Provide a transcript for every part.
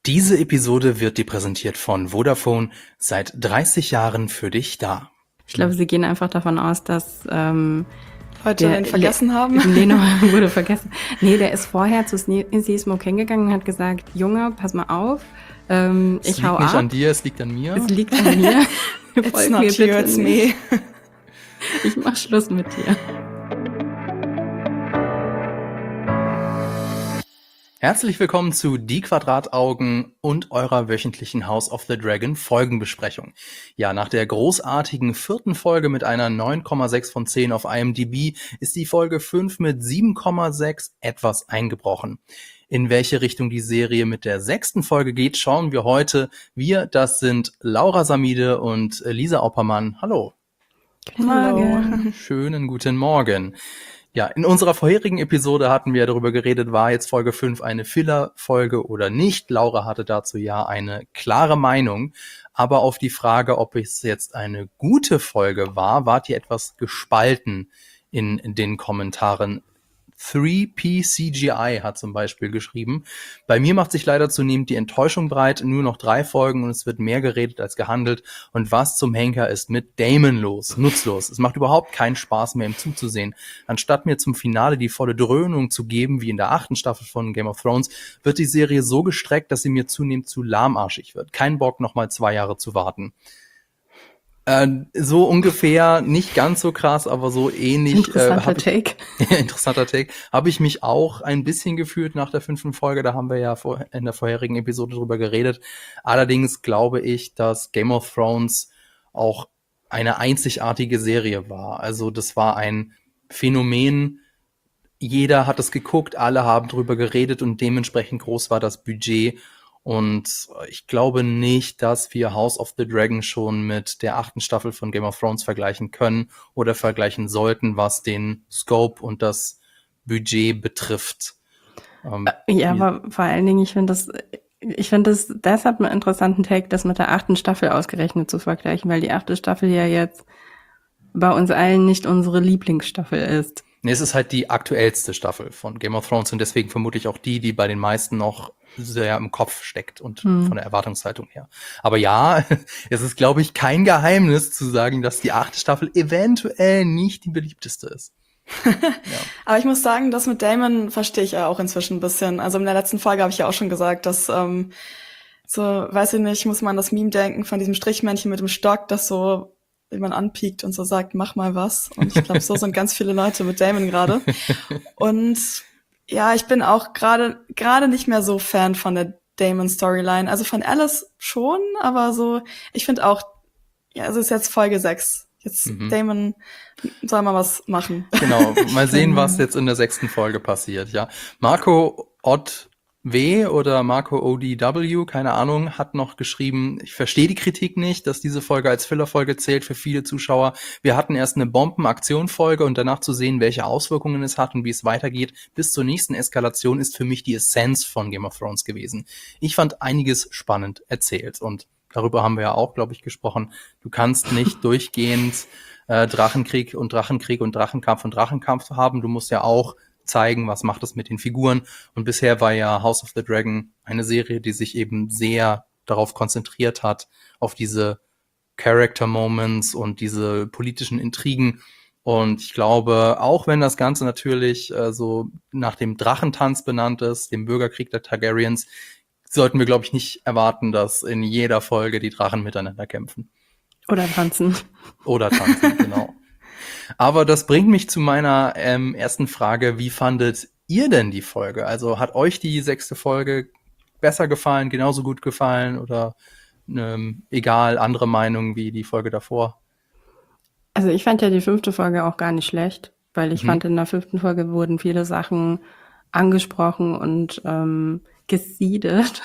Diese Episode wird dir präsentiert von Vodafone, seit 30 Jahren für dich da. Ich glaube, sie gehen einfach davon aus, dass heute den vergessen haben. Leno wurde vergessen. Nee, der ist vorher zu Smoke hingegangen und hat gesagt, Junge, pass mal auf, ich hau ab. Es liegt nicht an dir, es liegt an mir. Es liegt an mir. It's not you, it's me. Ich mach Schluss mit dir. Herzlich willkommen zu Die Quadrataugen und eurer wöchentlichen House of the Dragon Folgenbesprechung. Ja, nach der großartigen 4. Folge mit einer 9,6 von 10 auf IMDb ist die Folge 5 mit 7,6 etwas eingebrochen. In welche Richtung die Serie mit der 6. Folge geht, schauen wir heute. Das sind Laura Samide und Lisa Oppermann. Hallo. Guten Morgen. Schönen guten Morgen. Ja, in unserer vorherigen Episode hatten wir darüber geredet, war jetzt Folge 5 eine Filler-Folge oder nicht. Laura hatte dazu ja eine klare Meinung. Aber auf die Frage, ob es jetzt eine gute Folge war, wart ihr etwas gespalten in den Kommentaren. 3P CGI hat zum Beispiel geschrieben: Bei mir macht sich leider zunehmend die Enttäuschung breit, nur noch 3 Folgen und es wird mehr geredet als gehandelt. Und was zum Henker ist mit Daemon los? Nutzlos. Es macht überhaupt keinen Spaß mehr, ihm zuzusehen. Anstatt mir zum Finale die volle Dröhnung zu geben, wie in der 8. Staffel von Game of Thrones, wird die Serie so gestreckt, dass sie mir zunehmend zu lahmarschig wird. Kein Bock, nochmal 2 Jahre zu warten. So ungefähr, nicht ganz so krass, aber so ähnlich. Interessanter Take. Interessanter Take. Habe ich mich auch ein bisschen gefühlt nach der 5. Folge. Da haben wir ja in der vorherigen Episode drüber geredet. Allerdings glaube ich, dass Game of Thrones auch eine einzigartige Serie war. Also das war ein Phänomen. Jeder hat es geguckt, alle haben drüber geredet und dementsprechend groß war das Budget. Und ich glaube nicht, dass wir House of the Dragon schon mit der 8. Staffel von Game of Thrones vergleichen können oder vergleichen sollten, was den Scope und das Budget betrifft. Aber vor allen Dingen, ich finde das deshalb einen interessanten Take, das mit der 8. Staffel ausgerechnet zu vergleichen, weil die 8. Staffel ja jetzt bei uns allen nicht unsere Lieblingsstaffel ist. Nee, es ist halt die aktuellste Staffel von Game of Thrones und deswegen vermutlich auch die bei den meisten noch sehr im Kopf steckt und von der Erwartungshaltung her. Aber ja, es ist, glaube ich, kein Geheimnis zu sagen, dass die 8. Staffel eventuell nicht die beliebteste ist. Ja. Aber ich muss sagen, das mit Daemon verstehe ich ja auch inzwischen ein bisschen. Also in der letzten Folge habe ich ja auch schon gesagt, dass so, weiß ich nicht, muss man das Meme denken von diesem Strichmännchen mit dem Stock, das so jemand anpiekt und so sagt, mach mal was. Und ich glaube, so sind ganz viele Leute mit Daemon gerade. Und ja, ich bin auch gerade nicht mehr so Fan von der Daemon-Storyline. Also von Alice schon, aber so, ich finde auch, ja, es ist jetzt Folge 6. Jetzt Daemon soll mal was machen. Genau, mal sehen, was jetzt in der 6. Folge passiert, ja. Marco Ott W. oder Marco ODW, keine Ahnung, hat noch geschrieben: Ich verstehe die Kritik nicht, dass diese Folge als Fillerfolge zählt für viele Zuschauer. Wir hatten erst eine Bomben-Aktion-Folge und danach zu sehen, welche Auswirkungen es hat und wie es weitergeht bis zur nächsten Eskalation, ist für mich die Essenz von Game of Thrones gewesen. Ich fand einiges spannend erzählt und darüber haben wir ja auch, glaube ich, gesprochen. Du kannst nicht durchgehend Drachenkrieg und Drachenkampf und Drachenkampf haben. Du musst ja auch zeigen, was macht es mit den Figuren. Und bisher war ja House of the Dragon eine Serie, die sich eben sehr darauf konzentriert hat, auf diese Character Moments und diese politischen Intrigen. Und ich glaube, auch wenn das Ganze natürlich so nach dem Drachentanz benannt ist, dem Bürgerkrieg der Targaryens, sollten wir, glaube ich, nicht erwarten, dass in jeder Folge die Drachen miteinander kämpfen. Oder tanzen. Genau. Aber das bringt mich zu meiner ersten Frage: Wie fandet ihr denn die Folge? Also hat euch die 6. Folge besser gefallen, genauso gut gefallen oder egal, andere Meinung wie die Folge davor? Also ich fand ja die 5. Folge auch gar nicht schlecht, weil ich fand, in der 5. Folge wurden viele Sachen angesprochen und gesiedet,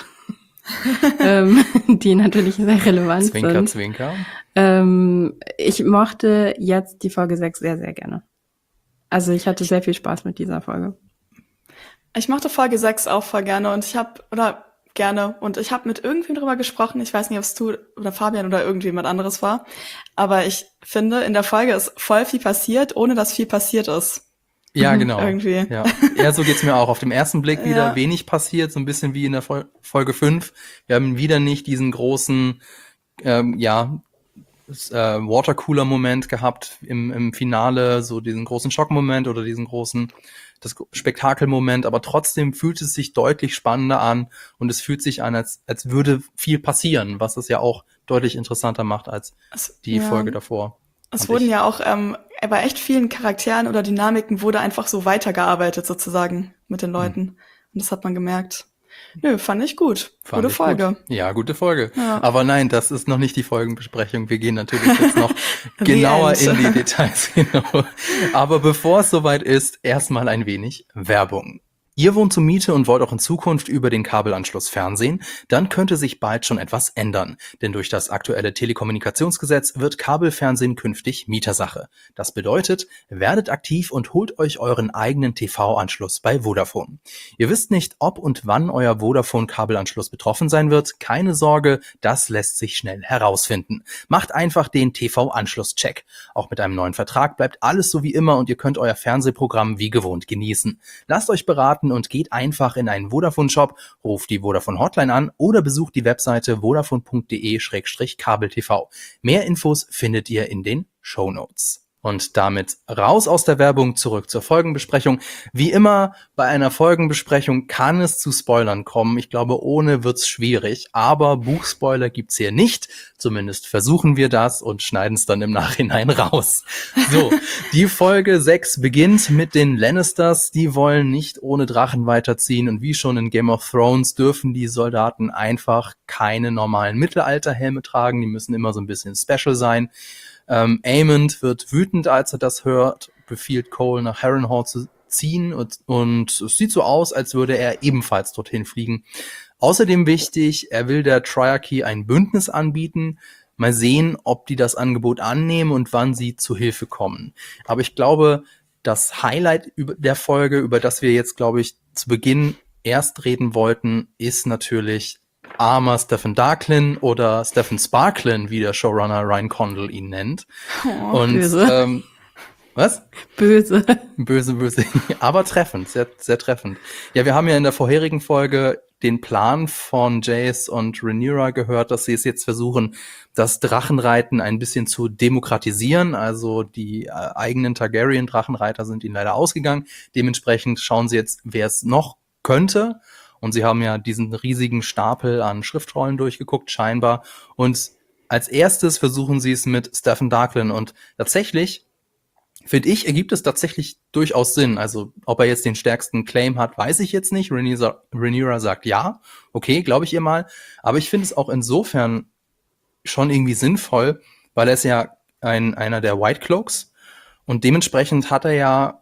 die natürlich sehr relevant sind. Zwinker. Ich mochte jetzt die Folge 6 sehr, sehr gerne. Also ich hatte sehr viel Spaß mit dieser Folge. Ich mochte Folge 6 auch voll gerne und ich habe mit irgendwem drüber gesprochen. Ich weiß nicht, ob es du oder Fabian oder irgendjemand anderes war. Aber ich finde, in der Folge ist voll viel passiert, ohne dass viel passiert ist. Ja, genau. Irgendwie. Ja, so geht's mir auch. Auf dem ersten Blick wieder wenig passiert, so ein bisschen wie in der Folge 5. Wir haben wieder nicht diesen großen, Watercooler-Moment gehabt im Finale, so diesen großen Schockmoment oder diesen großen Spektakelmoment, aber trotzdem fühlt es sich deutlich spannender an und es fühlt sich an, als würde viel passieren, was es ja auch deutlich interessanter macht als die Folge davor. Es wurden ja auch bei echt vielen Charakteren oder Dynamiken wurde einfach so weitergearbeitet sozusagen mit den Leuten. Und das hat man gemerkt. Nö, fand ich gut. Gute Folge. Gut. Ja, gute Folge. Ja. Aber nein, das ist noch nicht die Folgenbesprechung. Wir gehen natürlich jetzt noch genauer in die Details. Genau. Aber bevor es soweit ist, erstmal ein wenig Werbung. Ihr wohnt zur Miete und wollt auch in Zukunft über den Kabelanschluss fernsehen? Dann könnte sich bald schon etwas ändern. Denn durch das aktuelle Telekommunikationsgesetz wird Kabelfernsehen künftig Mietersache. Das bedeutet, werdet aktiv und holt euch euren eigenen TV-Anschluss bei Vodafone. Ihr wisst nicht, ob und wann euer Vodafone-Kabelanschluss betroffen sein wird? Keine Sorge, das lässt sich schnell herausfinden. Macht einfach den TV-Anschluss-Check. Auch mit einem neuen Vertrag bleibt alles so wie immer und ihr könnt euer Fernsehprogramm wie gewohnt genießen. Lasst euch beraten und geht einfach in einen Vodafone-Shop, ruft die Vodafone-Hotline an oder besucht die Webseite vodafone.de/kabeltv. Mehr Infos findet ihr in den Shownotes. Und damit raus aus der Werbung, zurück zur Folgenbesprechung. Wie immer bei einer Folgenbesprechung kann es zu Spoilern kommen. Ich glaube, ohne wird's schwierig. Aber Buchspoiler gibt's hier nicht. Zumindest versuchen wir das und schneiden es dann im Nachhinein raus. So, die Folge 6 beginnt mit den Lannisters. Die wollen nicht ohne Drachen weiterziehen. Und wie schon in Game of Thrones dürfen die Soldaten einfach keine normalen Mittelalterhelme tragen. Die müssen immer so ein bisschen special sein. Aemond wird wütend, als er das hört, befiehlt Cole nach Harrenhal zu ziehen und es sieht so aus, als würde er ebenfalls dorthin fliegen. Außerdem wichtig, er will der Triarchy ein Bündnis anbieten. Mal sehen, ob die das Angebot annehmen und wann sie zu Hilfe kommen. Aber ich glaube, das Highlight der Folge, über das wir jetzt, glaube ich, zu Beginn erst reden wollten, ist natürlich armer Stephen Darklin oder Stephen Sparklin, wie der Showrunner Ryan Condal ihn nennt. Oh, und böse. Was? Böse. Böse. Aber treffend, sehr, sehr treffend. Ja, wir haben ja in der vorherigen Folge den Plan von Jace und Rhaenyra gehört, dass sie es jetzt versuchen, das Drachenreiten ein bisschen zu demokratisieren. Also die eigenen Targaryen-Drachenreiter sind ihnen leider ausgegangen. Dementsprechend schauen sie jetzt, wer es noch könnte. Und sie haben ja diesen riesigen Stapel an Schriftrollen durchgeguckt, scheinbar. Und als erstes versuchen sie es mit Stephen Darklin. Und tatsächlich, finde ich, ergibt es tatsächlich durchaus Sinn. Also, ob er jetzt den stärksten Claim hat, weiß ich jetzt nicht. Rhaenyra sagt ja. Okay, glaube ich ihr mal. Aber ich finde es auch insofern schon irgendwie sinnvoll, weil er ist ja einer der White Cloaks. Und dementsprechend hat er ja,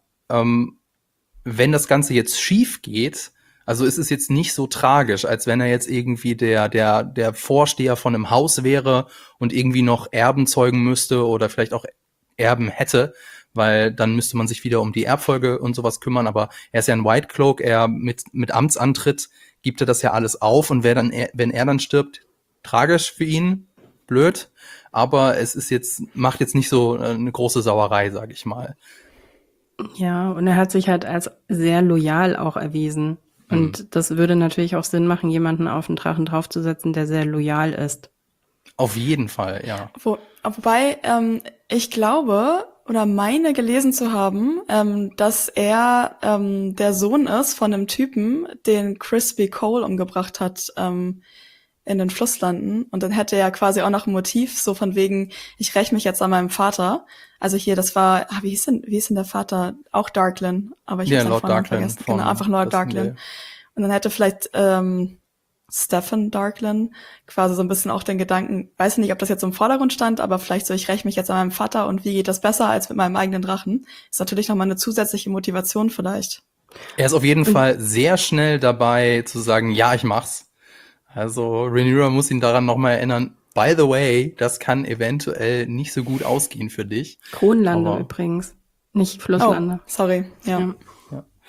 wenn das Ganze jetzt schief geht, also ist es jetzt nicht so tragisch, als wenn er jetzt irgendwie der Vorsteher von einem Haus wäre und irgendwie noch Erben zeugen müsste oder vielleicht auch Erben hätte, weil dann müsste man sich wieder um die Erbfolge und sowas kümmern. Aber er ist ja ein White Cloak, er mit Amtsantritt gibt er das ja alles auf und wenn er dann stirbt, tragisch für ihn, blöd. Aber es ist macht jetzt nicht so eine große Sauerei, sage ich mal. Ja, und er hat sich halt als sehr loyal auch erwiesen. Und das würde natürlich auch Sinn machen, jemanden auf den Drachen draufzusetzen, der sehr loyal ist. Auf jeden Fall, ja. Wobei, ich glaube oder meine gelesen zu haben, dass er der Sohn ist von einem Typen, den Crispy Cole umgebracht hat in den Flusslanden. Und dann hätte er quasi auch noch ein Motiv, so von wegen, ich räche mich jetzt an meinem Vater. Also hier, das war, wie hieß denn der Vater? Auch Darklin, aber ich habe Lord Vornamen Darklin vergessen. Genau, einfach Lord Darklin. Und dann hätte vielleicht Stephen Darklin quasi so ein bisschen auch den Gedanken, weiß nicht, ob das jetzt im Vordergrund stand, aber vielleicht so, ich räche mich jetzt an meinem Vater und wie geht das besser als mit meinem eigenen Drachen? Ist natürlich nochmal eine zusätzliche Motivation vielleicht. Er ist auf jeden Fall sehr schnell dabei zu sagen, ja, ich mach's. Also Rhaenyra muss ihn daran nochmal erinnern, by the way, das kann eventuell nicht so gut ausgehen für dich. Kronlande übrigens, nicht Flusslande. Oh, sorry, ja.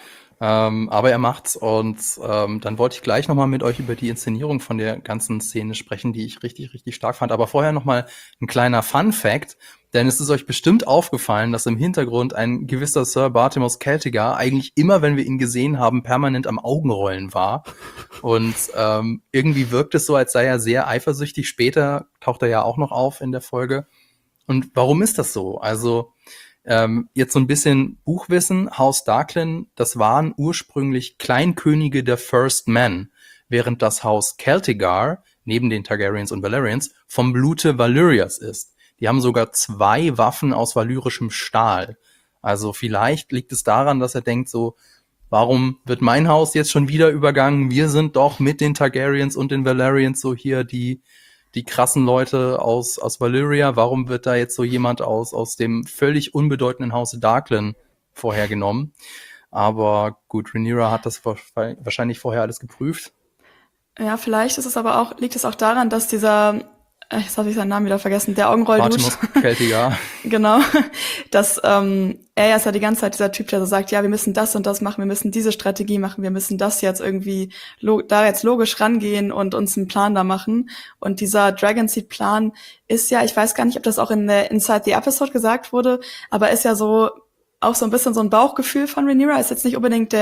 Aber er macht's und dann wollte ich gleich nochmal mit euch über die Inszenierung von der ganzen Szene sprechen, die ich richtig, richtig stark fand. Aber vorher nochmal ein kleiner Fun-Fact, denn es ist euch bestimmt aufgefallen, dass im Hintergrund ein gewisser Sir Bartimos Celtigar eigentlich immer, wenn wir ihn gesehen haben, permanent am Augenrollen war. Und irgendwie wirkt es so, als sei er sehr eifersüchtig. Später taucht er ja auch noch auf in der Folge. Und warum ist das so? Also jetzt so ein bisschen Buchwissen. Haus Darklin, das waren ursprünglich Kleinkönige der First Men, während das Haus Celtigar, neben den Targaryens und Valerians, vom Blute Valyrias ist. Die haben sogar 2 Waffen aus valyrischem Stahl. Also vielleicht liegt es daran, dass er denkt so, warum wird mein Haus jetzt schon wieder übergangen? Wir sind doch mit den Targaryens und den Valerians so hier die krassen Leute aus Valyria. Warum wird da jetzt so jemand aus dem völlig unbedeutenden Hause Darklin vorhergenommen? Aber gut, Rhaenyra hat das wahrscheinlich vorher alles geprüft. Ja, vielleicht ist es aber auch, liegt es auch daran, dass dieser, jetzt habe ich seinen Namen wieder vergessen, der Augenroll-Dude. Bartimos Celtigar. Genau, dass er ist ja die ganze Zeit dieser Typ, der so sagt, ja, wir müssen das und das machen, wir müssen diese Strategie machen, wir müssen das jetzt irgendwie da jetzt logisch rangehen und uns einen Plan da machen. Und dieser Dragonseed-Plan ist ja, ich weiß gar nicht, ob das auch in der Inside the Episode gesagt wurde, aber ist ja so auch so ein bisschen so ein Bauchgefühl von Rhaenyra. Ist jetzt nicht unbedingt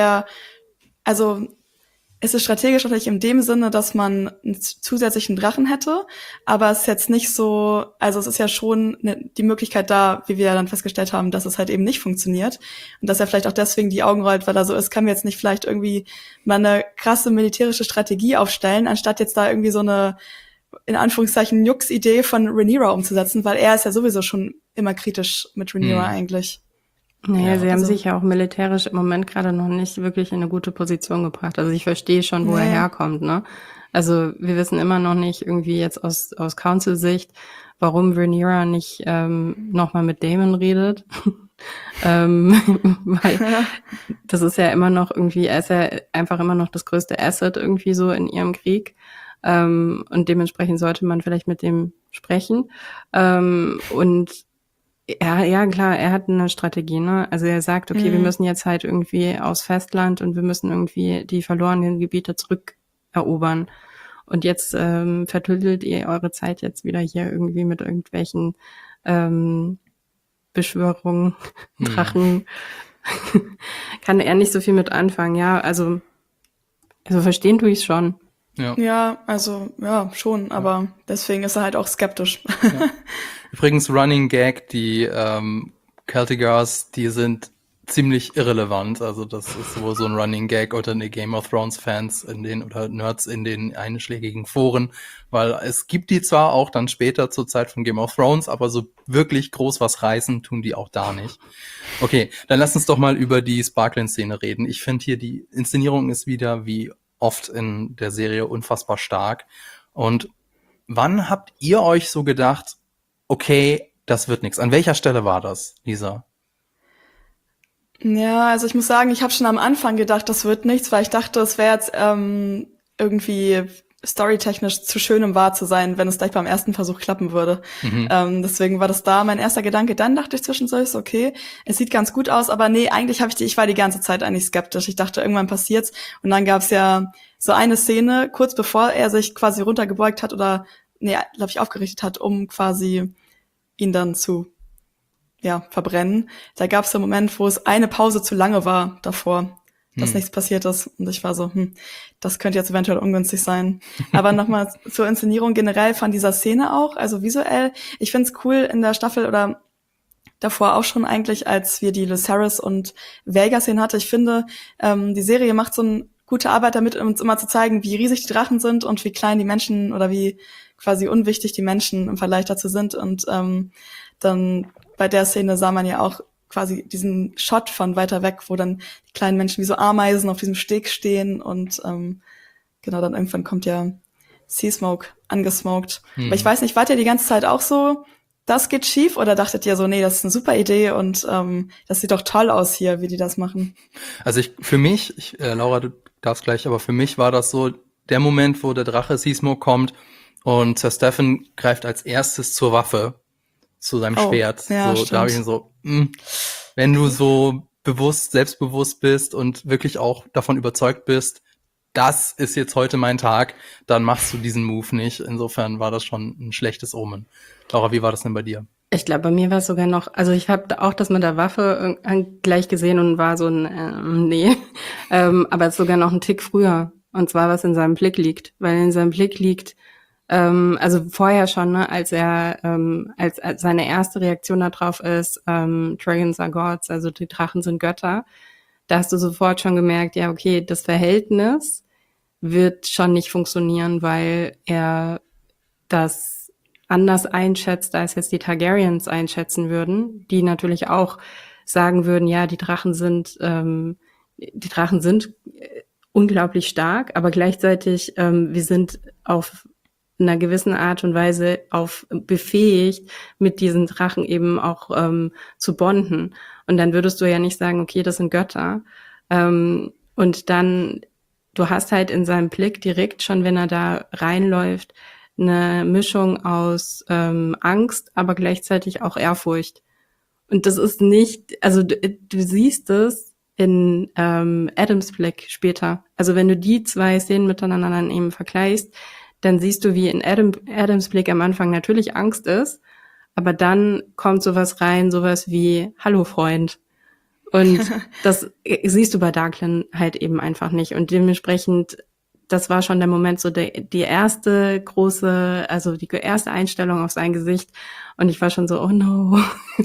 also es ist strategisch natürlich in dem Sinne, dass man einen zusätzlichen Drachen hätte, aber es ist jetzt nicht so, also es ist ja schon die Möglichkeit da, wie wir ja dann festgestellt haben, dass es halt eben nicht funktioniert und dass er vielleicht auch deswegen die Augen rollt, weil er so ist, kann wir jetzt nicht vielleicht irgendwie mal eine krasse militärische Strategie aufstellen, anstatt jetzt da irgendwie so eine, in Anführungszeichen, Jux-Idee von Rhaenyra umzusetzen, weil er ist ja sowieso schon immer kritisch mit Rhaenyra eigentlich. Naja, Ja, sie haben also- sich ja auch militärisch im Moment gerade noch nicht wirklich in eine gute Position gebracht. Also ich verstehe schon, wo er herkommt, ne? Also wir wissen immer noch nicht irgendwie jetzt aus Council-Sicht, warum Rhaenyra nicht nochmal mit Daemon redet. Weil das ist ja immer noch irgendwie, er ist ja einfach immer noch das größte Asset irgendwie so in ihrem Krieg. Und dementsprechend sollte man vielleicht mit dem sprechen. Und ja, klar, er hat eine Strategie, ne? Also er sagt, okay, wir müssen jetzt halt irgendwie aufs Festland und wir müssen irgendwie die verlorenen Gebiete zurückerobern. Und jetzt vertüdelt ihr eure Zeit jetzt wieder hier irgendwie mit irgendwelchen Beschwörungen, Drachen. Kann er nicht so viel mit anfangen, ja. Also verstehen tue ich es schon. Ja, also ja, schon, aber deswegen ist er halt auch skeptisch. Ja. Übrigens, Running Gag, die Celtigars, die sind ziemlich irrelevant. Also das ist wohl so ein Running Gag unter den Game of Thrones Fans oder Nerds in den einschlägigen Foren, weil es gibt die zwar auch dann später zur Zeit von Game of Thrones, aber so wirklich groß was reißen tun die auch da nicht. Okay, dann lass uns doch mal über die Sparkling-Szene reden. Ich finde hier, die Inszenierung ist wieder wie oft in der Serie unfassbar stark. Und wann habt ihr euch so gedacht, okay, das wird nichts? An welcher Stelle war das, Lisa? Ja, also ich muss sagen, ich habe schon am Anfang gedacht, das wird nichts, weil ich dachte, es wäre jetzt irgendwie storytechnisch zu schön, um wahr zu sein, wenn es gleich beim ersten Versuch klappen würde. Deswegen war das da mein erster Gedanke. Dann dachte ich zwischendurch, okay, es sieht ganz gut aus, aber nee, eigentlich ich war die ganze Zeit eigentlich skeptisch. Ich dachte, irgendwann passiert's. Und dann gab's ja so eine Szene, kurz bevor er sich quasi runtergebeugt hat oder, glaube ich, aufgerichtet hat, um quasi ihn dann zu verbrennen. Da gab es einen Moment, wo es eine Pause zu lange war davor, dass nichts passiert ist. Und ich war so, das könnte jetzt eventuell ungünstig sein. Aber nochmal zur Inszenierung generell von dieser Szene auch, also visuell. Ich find's cool in der Staffel oder davor auch schon eigentlich, als wir die Lucerys und Vhagar-Szenen hatten. Ich finde, die Serie macht so eine gute Arbeit damit, uns immer zu zeigen, wie riesig die Drachen sind und wie klein die Menschen oder wie quasi unwichtig die Menschen im Vergleich dazu sind. Und dann bei der Szene sah man ja auch quasi diesen Shot von weiter weg, wo dann die kleinen Menschen wie so Ameisen auf diesem Steg stehen und genau, dann irgendwann kommt ja Seasmoke angesmoked. Aber ich weiß nicht, wart ihr die ganze Zeit auch so, das geht schief, oder dachtet ihr so, nee, das ist eine super Idee und das sieht doch toll aus hier, wie die das machen? Also Laura, du darfst gleich, aber für mich war das so der Moment, wo der Drache Seasmoke kommt und Sir Stephen greift als erstes zur Waffe, zu seinem Schwert. Ja, so, da habe ich ihn so, wenn du so selbstbewusst bist und wirklich auch davon überzeugt bist, das ist jetzt heute mein Tag, dann machst du diesen Move nicht. Insofern war das schon ein schlechtes Omen. Laura, wie war das denn bei dir? Ich glaube, bei mir war es sogar noch, also ich habe auch das mit der Waffe gleich gesehen und war so ein, nee. Aber es ist sogar noch ein Tick früher. Und zwar, was in seinem Blick liegt. Weil in seinem Blick liegt, also vorher schon, ne, als seine erste Reaktion darauf ist, Dragons are gods, also die Drachen sind Götter, da hast du sofort schon gemerkt, ja, okay, das Verhältnis wird schon nicht funktionieren, weil er das anders einschätzt, als jetzt die Targaryens einschätzen würden, die natürlich auch sagen würden, ja, die Drachen sind unglaublich stark, aber gleichzeitig wir sind auf einer gewissen Art und Weise befähigt, mit diesen Drachen eben auch zu bonden. Und dann würdest du ja nicht sagen, okay, das sind Götter. Und dann, du hast halt in seinem Blick direkt schon, wenn er da reinläuft, eine Mischung aus Angst, aber gleichzeitig auch Ehrfurcht. Und das ist nicht, also du siehst es in Adams Blick später. Also wenn du die zwei Szenen miteinander dann eben vergleichst, dann siehst du, wie in Adams Blick am Anfang natürlich Angst ist, aber dann kommt sowas rein, sowas wie Hallo Freund. Und das siehst du bei Darklyn halt eben einfach nicht. Und dementsprechend, das war schon der Moment, so die erste große, also die erste Einstellung auf sein Gesicht. Und ich war schon so, oh no,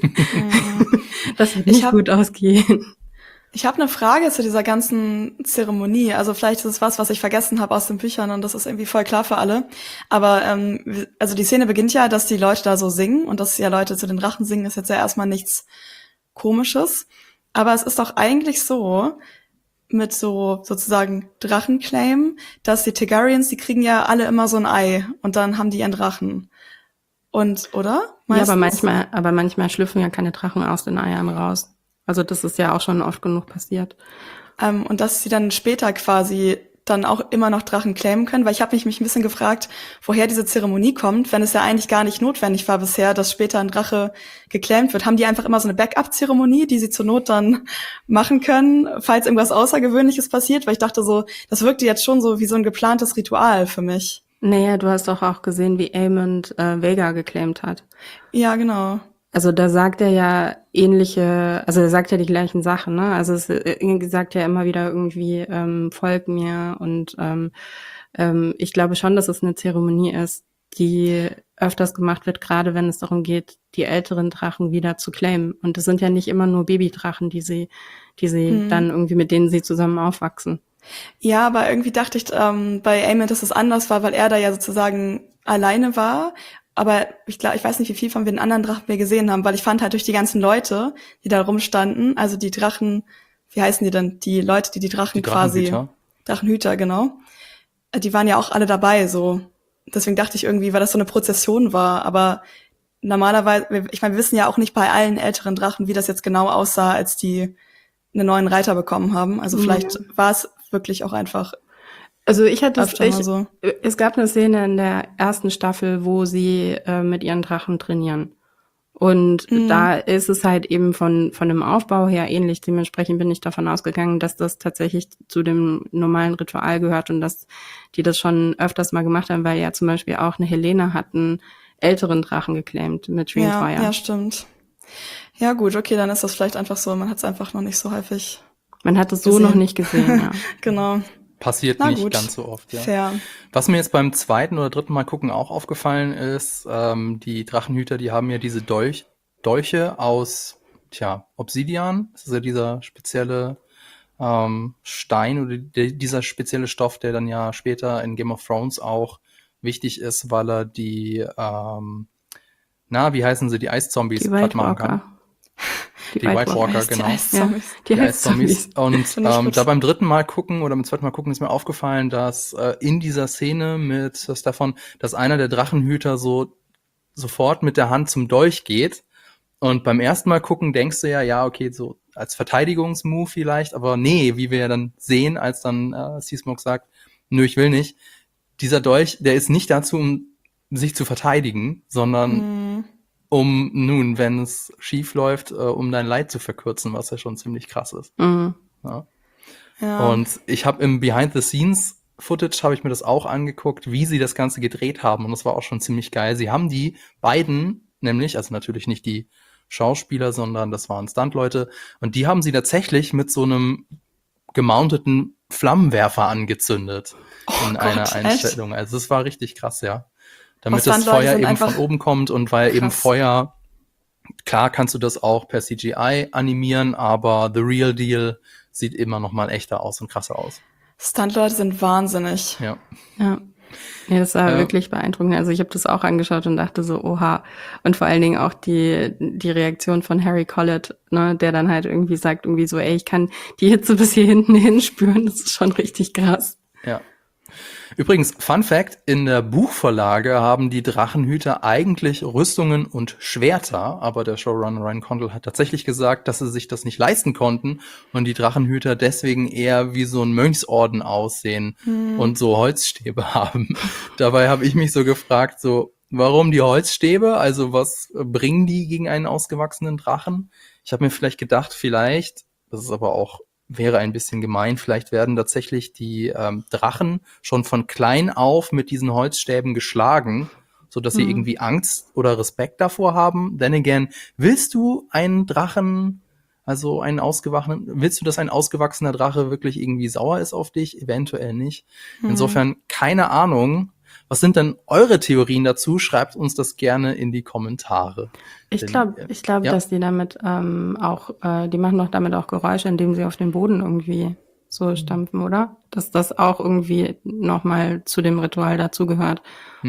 das wird nicht gut ausgehen. Ich habe eine Frage zu dieser ganzen Zeremonie. Also vielleicht ist es was ich vergessen habe aus den Büchern und das ist irgendwie voll klar für alle. Aber also die Szene beginnt ja, dass die Leute da so singen und dass ja Leute zu den Drachen singen, ist jetzt ja erstmal nichts Komisches. Aber es ist doch eigentlich so, mit so sozusagen Drachenclaim, dass die Targaryens, die kriegen ja alle immer so ein Ei und dann haben die ihren Drachen. Und, oder? Meistens? Ja, aber manchmal schlüpfen ja keine Drachen aus den Eiern raus. Also das ist ja auch schon oft genug passiert. Und dass sie dann später quasi dann auch immer noch Drachen claimen können, weil ich habe mich ein bisschen gefragt, woher diese Zeremonie kommt, wenn es ja eigentlich gar nicht notwendig war bisher, dass später ein Drache geclaimt wird. Haben die einfach immer so eine Backup-Zeremonie, die sie zur Not dann machen können, falls irgendwas Außergewöhnliches passiert? Weil ich dachte so, das wirkte jetzt schon so wie so ein geplantes Ritual für mich. Naja, du hast doch auch gesehen, wie Aemond Vhagar geclaimt hat. Ja, genau. Also da sagt er ja also er sagt ja die gleichen Sachen, ne? Also er sagt ja immer wieder irgendwie, folg mir und ich glaube schon, dass es eine Zeremonie ist, die öfters gemacht wird, gerade wenn es darum geht, die älteren Drachen wieder zu claimen. Und das sind ja nicht immer nur Babydrachen, die sie dann irgendwie, mit denen sie zusammen aufwachsen. Ja, aber irgendwie dachte ich bei Aemond, dass es anders war, weil er da ja sozusagen alleine war. Aber ich weiß nicht, wie viel von den anderen Drachen wir gesehen haben, weil ich fand halt durch die ganzen Leute, die da rumstanden, also die Drachen, wie heißen die denn? Die Leute, die Drachen quasi... Drachenhüter, genau. Die waren ja auch alle dabei, so. Deswegen dachte ich irgendwie, weil das so eine Prozession war. Aber normalerweise, ich meine, wir wissen ja auch nicht bei allen älteren Drachen, wie das jetzt genau aussah, als die einen neuen Reiter bekommen haben. Also vielleicht war es wirklich auch einfach... Also es gab eine Szene in der ersten Staffel, wo sie mit ihren Drachen trainieren. Und da ist es halt eben von dem Aufbau her ähnlich. Dementsprechend bin ich davon ausgegangen, dass das tatsächlich zu dem normalen Ritual gehört und dass die das schon öfters mal gemacht haben, weil ja zum Beispiel auch eine Helena hat einen älteren Drachen geclaimt mit Dreamfire. Ja, stimmt. Ja gut, okay, dann ist das vielleicht einfach so. Man hat es einfach noch nicht so häufig Man hat es so noch nicht gesehen, ja. Genau. Passiert nicht ganz so oft, ja. Fair. Was mir jetzt beim zweiten oder dritten Mal gucken auch aufgefallen ist, die Drachenhüter, die haben ja diese Dolche aus, Obsidian. Das ist ja dieser spezielle Stein oder dieser spezielle Stoff, der dann ja später in Game of Thrones auch wichtig ist, weil er die, wie heißen sie, die Eiszombies platt machen kann. Die White Walker, genau. Die Eiszombies. Und da beim dritten Mal gucken oder beim zweiten Mal gucken ist mir aufgefallen, dass in dieser Szene mit Stefan, dass einer der Drachenhüter so sofort mit der Hand zum Dolch geht. Und beim ersten Mal gucken denkst du ja, okay, so als Verteidigungsmove vielleicht, aber nee, wie wir ja dann sehen, als dann Seasmoke sagt, nö, ich will nicht. Dieser Dolch, der ist nicht dazu, um sich zu verteidigen, sondern wenn es schief läuft, um dein Leid zu verkürzen, was ja schon ziemlich krass ist. Ja. Und ich habe im Behind-the-Scenes-Footage habe ich mir das auch angeguckt, wie sie das Ganze gedreht haben. Und das war auch schon ziemlich geil. Sie haben die beiden nämlich, also natürlich nicht die Schauspieler, sondern das waren Stuntleute. Und die haben sie tatsächlich mit so einem gemounteten Flammenwerfer angezündet in einer Einstellung. Echt? Also das war richtig krass, ja. Damit das Feuer eben von oben kommt und weil eben Feuer, klar kannst du das auch per CGI animieren, aber the real deal sieht immer noch mal echter aus und krasser aus. Stuntleute sind wahnsinnig. Ja. Nee, das war wirklich beeindruckend. Also ich habe das auch angeschaut und dachte so, oha. Und vor allen Dingen auch die Reaktion von Harry Collett, ne, der dann halt irgendwie sagt, irgendwie so, ey, ich kann die Hitze bis hier hinten hin spüren. Das ist schon richtig krass. Ja. Übrigens, Fun Fact, in der Buchvorlage haben die Drachenhüter eigentlich Rüstungen und Schwerter, aber der Showrunner Ryan Condal hat tatsächlich gesagt, dass sie sich das nicht leisten konnten und die Drachenhüter deswegen eher wie so ein Mönchsorden aussehen und so Holzstäbe haben. Dabei habe ich mich so gefragt, so, warum die Holzstäbe? Also was bringen die gegen einen ausgewachsenen Drachen? Ich habe mir vielleicht gedacht, das ist aber auch wäre ein bisschen gemein. Vielleicht werden tatsächlich die Drachen schon von klein auf mit diesen Holzstäben geschlagen, so dass sie irgendwie Angst oder Respekt davor haben. Then again, willst du einen Drachen, also willst du, dass ein ausgewachsener Drache wirklich irgendwie sauer ist auf dich? Eventuell nicht. Insofern, keine Ahnung. Was sind denn eure Theorien dazu? Schreibt uns das gerne in die Kommentare. Ich glaube, dass die damit die machen doch damit auch Geräusche, indem sie auf den Boden irgendwie so stampfen, oder? Dass das auch irgendwie nochmal zu dem Ritual dazugehört.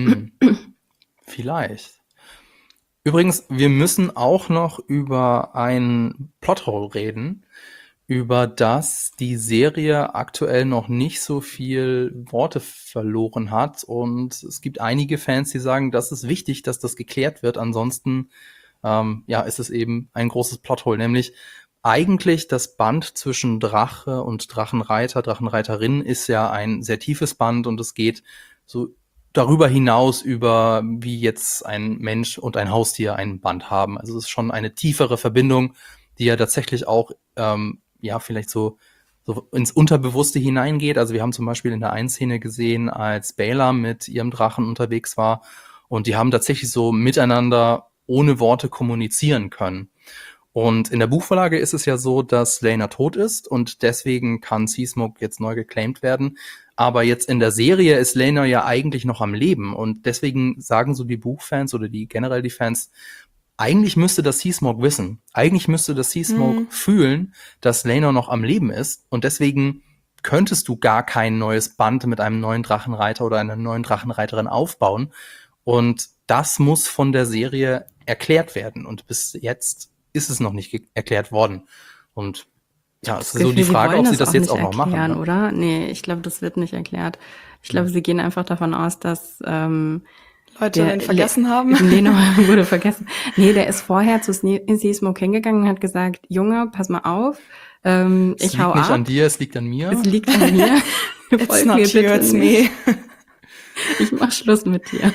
Vielleicht. Übrigens, wir müssen auch noch über ein Plothole reden, über das die Serie aktuell noch nicht so viel Worte verloren hat. Und es gibt einige Fans, die sagen, das ist wichtig, dass das geklärt wird. Ansonsten ist es eben ein großes Plothole, nämlich eigentlich das Band zwischen Drache und Drachenreiter, Drachenreiterin ist ja ein sehr tiefes Band und es geht so darüber hinaus über, wie jetzt ein Mensch und ein Haustier ein Band haben. Also es ist schon eine tiefere Verbindung, die ja tatsächlich auch vielleicht so ins Unterbewusste hineingeht. Also wir haben zum Beispiel in der einen Szene gesehen, als Baela mit ihrem Drachen unterwegs war und die haben tatsächlich so miteinander ohne Worte kommunizieren können. Und in der Buchvorlage ist es ja so, dass Laena tot ist und deswegen kann Seasmoke jetzt neu geclaimed werden. Aber jetzt in der Serie ist Laena ja eigentlich noch am Leben und deswegen sagen so die Buchfans oder die Fans, eigentlich müsste das Seasmoke wissen. Eigentlich müsste das Seasmoke fühlen, dass Laena noch am Leben ist. Und deswegen könntest du gar kein neues Band mit einem neuen Drachenreiter oder einer neuen Drachenreiterin aufbauen. Und das muss von der Serie erklärt werden. Und bis jetzt ist es noch nicht erklärt worden. Und ja, es ist so die Frage, ob sie das jetzt auch noch machen. Ne? Oder? Nee, ich glaube, das wird nicht erklärt. Ich glaube, sie gehen einfach davon aus, dass Leute den vergessen haben. Leno wurde vergessen. Nee, der ist vorher zu Seasmoke hingegangen und hat gesagt, Junge, pass mal auf, ich hau ab. Es liegt nicht an dir, es liegt an mir. Es liegt an mir. It's not you, it's me. Ich mach Schluss mit dir.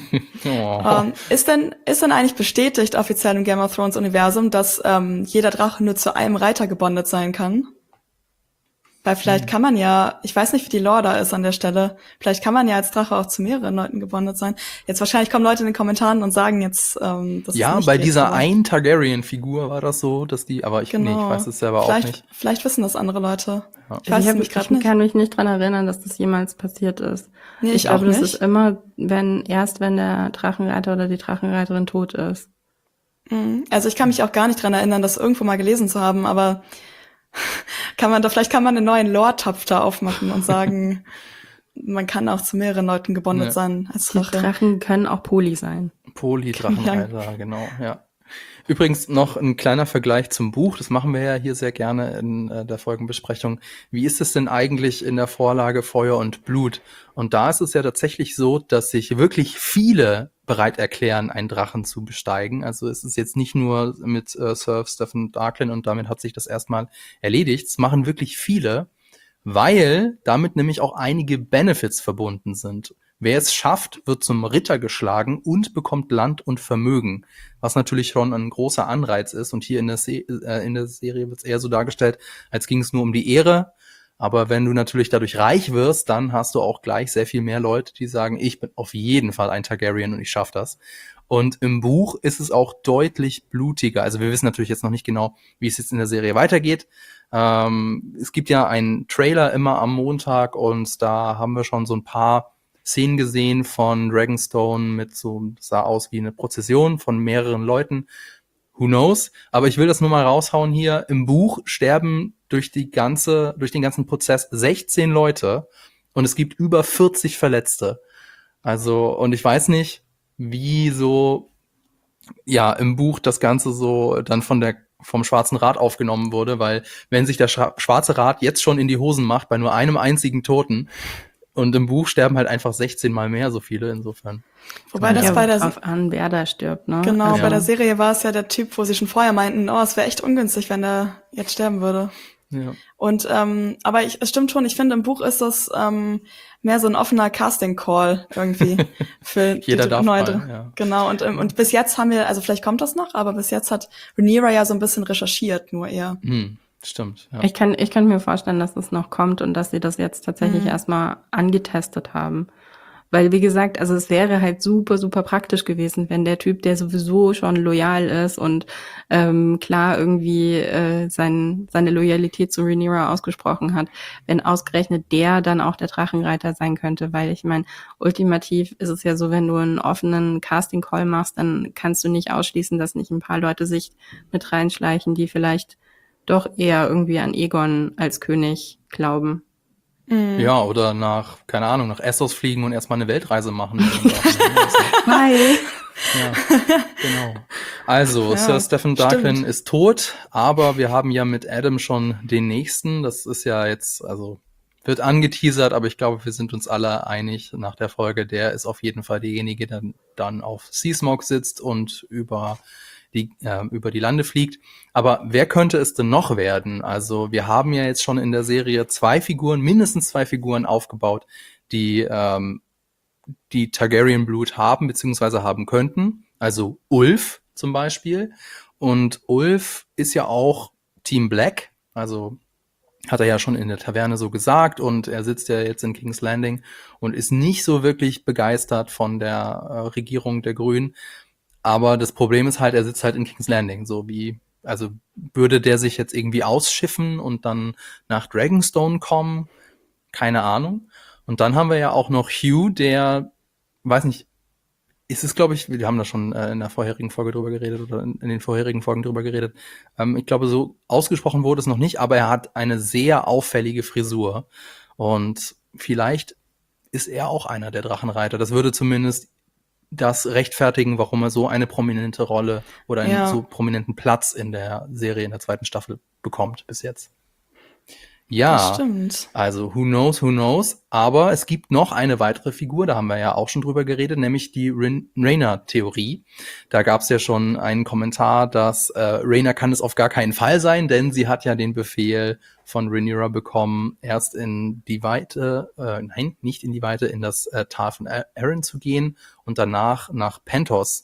Ist denn eigentlich bestätigt offiziell im Game of Thrones Universum, dass jeder Drache nur zu einem Reiter gebondet sein kann? Weil vielleicht kann man ja, ich weiß nicht, wie die Lore da ist an der Stelle, vielleicht kann man ja als Drache auch zu mehreren Leuten gebondet sein. Jetzt wahrscheinlich kommen Leute in den Kommentaren und sagen jetzt, das ja, ist nicht bei dieser einen Targaryen-Figur war das so, dass die, aber ich weiß es selber auch nicht. Vielleicht wissen das andere Leute. Ja. Ich kann mich nicht dran erinnern, dass das jemals passiert ist. Nee, ich glaube, das ist immer, wenn der Drachenreiter oder die Drachenreiterin tot ist. Also ich kann mich auch gar nicht dran erinnern, das irgendwo mal gelesen zu haben, aber vielleicht kann man einen neuen Lore-Topf da aufmachen und sagen, man kann auch zu mehreren Leuten gebondet sein als Drache. Die Drachen können auch Poly sein. Poly-Drachenreiter, genau, ja. Übrigens noch ein kleiner Vergleich zum Buch, das machen wir ja hier sehr gerne in der Folgenbesprechung. Wie ist es denn eigentlich in der Vorlage Feuer und Blut? Und da ist es ja tatsächlich so, dass sich wirklich viele bereit erklären, einen Drachen zu besteigen. Also es ist jetzt nicht nur mit Sir Stephen Darklin und damit hat sich das erstmal erledigt. Es machen wirklich viele, weil damit nämlich auch einige Benefits verbunden sind. Wer es schafft, wird zum Ritter geschlagen und bekommt Land und Vermögen, was natürlich schon ein großer Anreiz ist. Und hier in der Serie wird es eher so dargestellt, als ging es nur um die Ehre. Aber wenn du natürlich dadurch reich wirst, dann hast du auch gleich sehr viel mehr Leute, die sagen, ich bin auf jeden Fall ein Targaryen und ich schaffe das. Und im Buch ist es auch deutlich blutiger. Also wir wissen natürlich jetzt noch nicht genau, wie es jetzt in der Serie weitergeht. Es gibt ja einen Trailer immer am Montag und da haben wir schon so ein paar Szenen gesehen von Dragonstone mit so, sah aus wie eine Prozession von mehreren Leuten. Who knows? Aber ich will das nur mal raushauen hier. Im Buch sterben durch den ganzen Prozess 16 Leute und es gibt über 40 Verletzte. Also, und ich weiß nicht, wie so, ja, im Buch das Ganze so dann vom Schwarzen Rat aufgenommen wurde, weil wenn sich der Schwarze Rat jetzt schon in die Hosen macht bei nur einem einzigen Toten, und im Buch sterben halt einfach 16 Mal mehr so viele, insofern. Wobei das bei der drauf an, wer da stirbt, ne? Genau, bei der Serie war es ja der Typ, wo sie schon vorher meinten, oh, es wäre echt ungünstig, wenn der jetzt sterben würde. Ja. Und aber es stimmt schon, ich finde, im Buch ist das mehr so ein offener Casting-Call irgendwie für Jeder die darf neue. mal, ja. Genau, und bis jetzt haben wir, also vielleicht kommt das noch, aber bis jetzt hat Rhaenyra ja so ein bisschen recherchiert, nur eher. Stimmt, ja. Ich kann mir vorstellen, dass es noch kommt und dass sie das jetzt tatsächlich erstmal angetestet haben. Weil, wie gesagt, also es wäre halt super, super praktisch gewesen, wenn der Typ, der sowieso schon loyal ist und klar irgendwie seine Loyalität zu Rhaenyra ausgesprochen hat, wenn ausgerechnet der dann auch der Drachenreiter sein könnte. Weil ich meine, ultimativ ist es ja so, wenn du einen offenen Casting-Call machst, dann kannst du nicht ausschließen, dass nicht ein paar Leute sich mit reinschleichen, die vielleicht doch eher irgendwie an Aegon als König glauben. Ja, oder nach Essos fliegen und erstmal eine Weltreise machen. Weil. Ja, genau. Also, Sir Stephen Darklin ist tot, aber wir haben ja mit Adam schon den nächsten. Das ist ja jetzt, also wird angeteasert, aber ich glaube, wir sind uns alle einig nach der Folge. Der ist auf jeden Fall derjenige, der dann auf Seasmoke sitzt und über die Lande fliegt. Aber wer könnte es denn noch werden? Also wir haben ja jetzt schon in der Serie mindestens zwei Figuren aufgebaut, die Targaryen-Blut haben, beziehungsweise haben könnten. Also Ulf zum Beispiel. Und Ulf ist ja auch Team Black, also hat er ja schon in der Taverne so gesagt, und er sitzt ja jetzt in King's Landing und ist nicht so wirklich begeistert von der Regierung der Grünen. Aber das Problem ist halt, er sitzt halt in King's Landing, also würde der sich jetzt irgendwie ausschiffen und dann nach Dragonstone kommen? Keine Ahnung. Und dann haben wir ja auch noch Hugh, der, weiß nicht, ist es, glaube ich, wir haben da schon in der vorherigen Folge drüber geredet oder in den vorherigen Folgen drüber geredet. Ich glaube, so ausgesprochen wurde es noch nicht, aber er hat eine sehr auffällige Frisur. Und vielleicht ist er auch einer der Drachenreiter. Das würde zumindest das rechtfertigen, warum er so eine prominente Rolle oder einen so prominenten Platz in der Serie in der zweiten Staffel bekommt bis jetzt. Ja, das stimmt. Also who knows, aber es gibt noch eine weitere Figur, da haben wir ja auch schon drüber geredet, nämlich die Rhaena-Theorie. Da gab es ja schon einen Kommentar, dass Rhaena kann es auf gar keinen Fall sein, denn sie hat ja den Befehl von Rhaenyra bekommen, erst in die Weite, nicht in die Weite, in das Tal von Arryn zu gehen und danach nach Pentos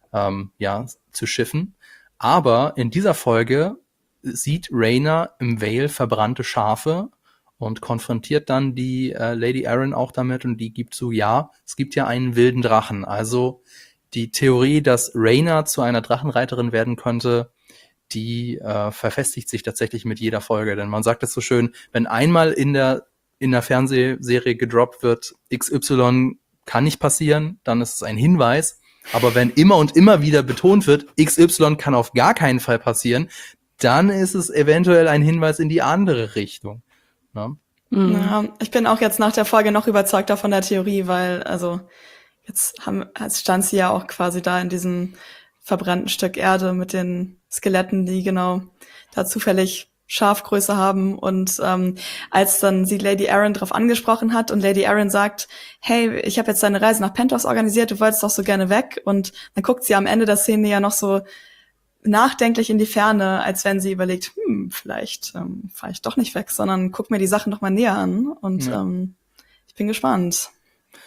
zu schiffen. Aber in dieser Folge sieht Rhaena im Vale verbrannte Schafe und konfrontiert dann die Lady Arryn auch damit, und die gibt so, ja, es gibt ja einen wilden Drachen. Also die Theorie, dass Rhaena zu einer Drachenreiterin werden könnte, die verfestigt sich tatsächlich mit jeder Folge. Denn man sagt es so schön, wenn einmal in der Fernsehserie gedroppt wird, XY kann nicht passieren, dann ist es ein Hinweis. Aber wenn immer und immer wieder betont wird, XY kann auf gar keinen Fall passieren, dann ist es eventuell ein Hinweis in die andere Richtung. Ja? Ja, ich bin auch jetzt nach der Folge noch überzeugter von der Theorie, weil, also, jetzt stand sie ja auch quasi da in diesem verbrannten Stück Erde mit den Skeletten, die genau da zufällig Schafgröße haben. Und als dann sie Lady Arryn drauf angesprochen hat und Lady Arryn sagt, hey, ich habe jetzt deine Reise nach Pentos organisiert, du wolltest doch so gerne weg. Und dann guckt sie am Ende der Szene ja noch so nachdenklich in die Ferne, als wenn sie überlegt, vielleicht fahre ich doch nicht weg, sondern guck mir die Sachen noch mal näher an. Und ich bin gespannt.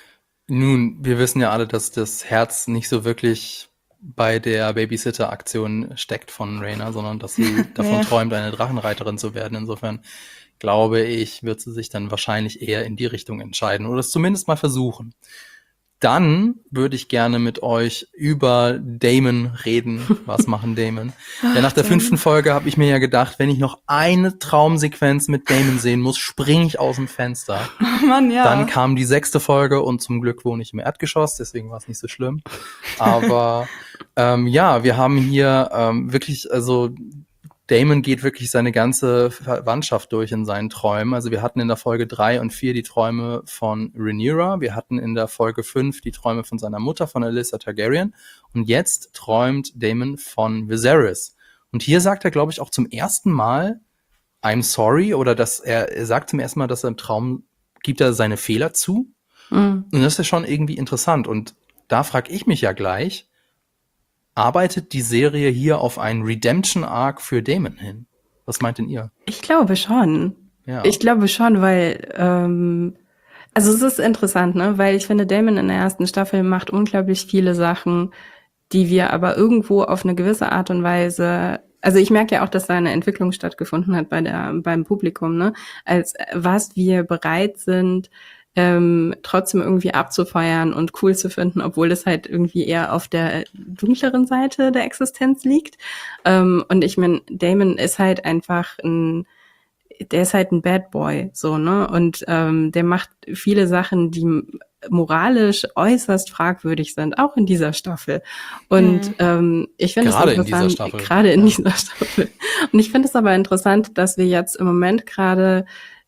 Nun, wir wissen ja alle, dass das Herz nicht so wirklich bei der Babysitter-Aktion steckt von Rhaena, sondern dass sie davon träumt, eine Drachenreiterin zu werden. Insofern glaube ich, wird sie sich dann wahrscheinlich eher in die Richtung entscheiden oder es zumindest mal versuchen. Dann würde ich gerne mit euch über Daemon reden. Was machen Daemon? Ja, nach der 5. Folge habe ich mir ja gedacht, wenn ich noch eine Traumsequenz mit Daemon sehen muss, springe ich aus dem Fenster. Oh Mann, ja. Dann kam die 6. Folge und zum Glück wohne ich im Erdgeschoss, deswegen war es nicht so schlimm. Aber ja, wir haben hier wirklich, also Daemon geht wirklich seine ganze Verwandtschaft durch in seinen Träumen. Also wir hatten in der Folge 3 und 4 die Träume von Rhaenyra, wir hatten in der Folge 5 die Träume von seiner Mutter, von Alyssa Targaryen, und jetzt träumt Daemon von Viserys. Und hier sagt er, glaube ich, auch zum ersten Mal I'm sorry, oder dass er sagt zum ersten Mal, dass er im Traum gibt er seine Fehler zu. Und das ist schon irgendwie interessant. Und da frage ich mich ja gleich, arbeitet die Serie hier auf einen Redemption-Arc für Daemon hin? Was meint denn ihr? Ich glaube schon. Ja. Ich glaube schon, weil, also es ist interessant, ne? Weil ich finde, Daemon in der ersten Staffel macht unglaublich viele Sachen, die wir aber irgendwo auf eine gewisse Art und Weise, also ich merke ja auch, dass da eine Entwicklung stattgefunden hat beim Publikum, ne? Als was wir bereit sind, trotzdem irgendwie abzufeiern und cool zu finden, obwohl es halt irgendwie eher auf der dunkleren Seite der Existenz liegt. Und ich meine, Daemon ist halt einfach der ist halt ein Bad Boy, so, ne? Und der macht viele Sachen, die moralisch äußerst fragwürdig sind, auch in dieser Staffel. Und ich finde es interessant, gerade in dieser Staffel. Und ich finde es aber interessant, dass wir jetzt im Moment gerade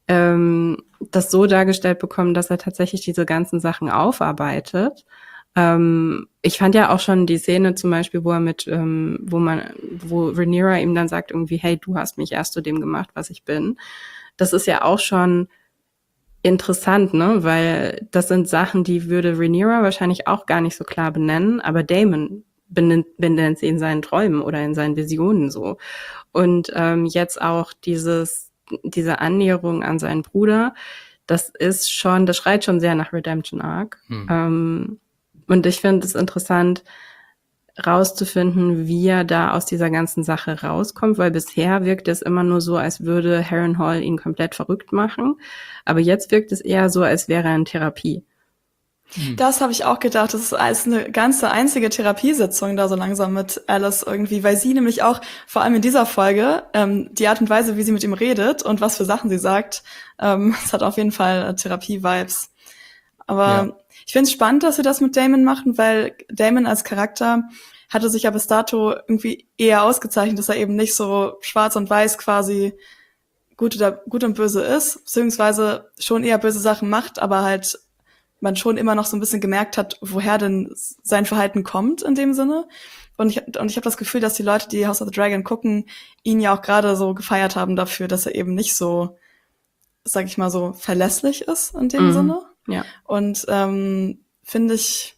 das so dargestellt bekommen, dass er tatsächlich diese ganzen Sachen aufarbeitet. Ich fand ja auch schon die Szene zum Beispiel, wo er wo Rhaenyra ihm dann sagt irgendwie, hey, du hast mich erst zu dem gemacht, was ich bin. Das ist ja auch schon interessant, ne, weil das sind Sachen, die würde Rhaenyra wahrscheinlich auch gar nicht so klar benennen, aber Daemon benennt sie in seinen Träumen oder in seinen Visionen so. Und jetzt auch diese Annäherung an seinen Bruder, das schreit schon sehr nach Redemption Arc. Und ich finde es interessant, rauszufinden, wie er da aus dieser ganzen Sache rauskommt, weil bisher wirkt es immer nur so, als würde Harrenhal ihn komplett verrückt machen. Aber jetzt wirkt es eher so, als wäre er in Therapie. Das habe ich auch gedacht. Das ist als eine ganze einzige Therapiesitzung da so langsam mit Alice irgendwie, weil sie nämlich auch, vor allem in dieser Folge, die Art und Weise, wie sie mit ihm redet und was für Sachen sie sagt, es hat auf jeden Fall Therapie-Vibes. Aber ich finde es spannend, dass sie das mit Daemon machen, weil Daemon als Charakter hatte sich ja bis dato irgendwie eher ausgezeichnet, dass er eben nicht so schwarz und weiß quasi gut und böse ist, beziehungsweise schon eher böse Sachen macht, aber halt man schon immer noch so ein bisschen gemerkt hat, woher denn sein Verhalten kommt in dem Sinne. Und ich habe das Gefühl, dass die Leute, die House of the Dragon gucken, ihn ja auch gerade so gefeiert haben dafür, dass er eben nicht so, sag ich mal so, verlässlich ist in dem Sinne. Ja. Und finde ich,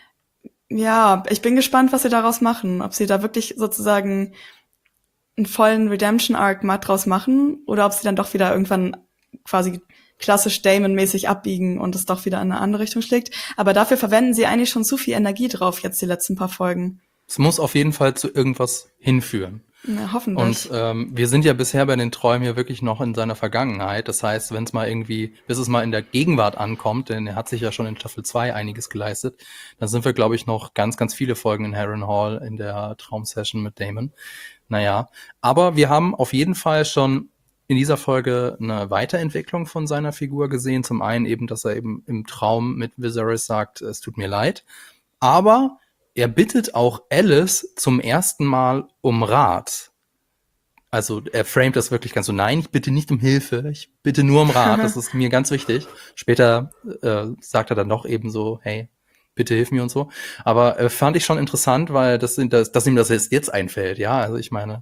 ja, ich bin gespannt, was sie daraus machen. Ob sie da wirklich sozusagen einen vollen Redemption-Arc mal draus machen oder ob sie dann doch wieder irgendwann quasi klassisch Daemon-mäßig abbiegen und es doch wieder in eine andere Richtung schlägt. Aber dafür verwenden sie eigentlich schon zu viel Energie drauf, jetzt die letzten paar Folgen. Es muss auf jeden Fall zu irgendwas hinführen. Na, hoffentlich. Und wir sind ja bisher bei den Träumen ja wirklich noch in seiner Vergangenheit. Das heißt, wenn es mal irgendwie, bis es mal in der Gegenwart ankommt, denn er hat sich ja schon in Staffel 2 einiges geleistet, dann sind wir, glaube ich, noch ganz, ganz viele Folgen in Harrenhal in der Traumsession mit Daemon. Naja, aber wir haben auf jeden Fall schon in dieser Folge eine Weiterentwicklung von seiner Figur gesehen. Zum einen eben, dass er eben im Traum mit Viserys sagt, es tut mir leid. Aber er bittet auch Alice zum ersten Mal um Rat. Also er framet das wirklich ganz so, nein, ich bitte nicht um Hilfe, ich bitte nur um Rat, das ist mir ganz wichtig. Später sagt er dann doch eben so, hey, bitte hilf mir und so. Aber fand ich schon interessant, weil dass ihm das jetzt einfällt, ja. Also ich meine,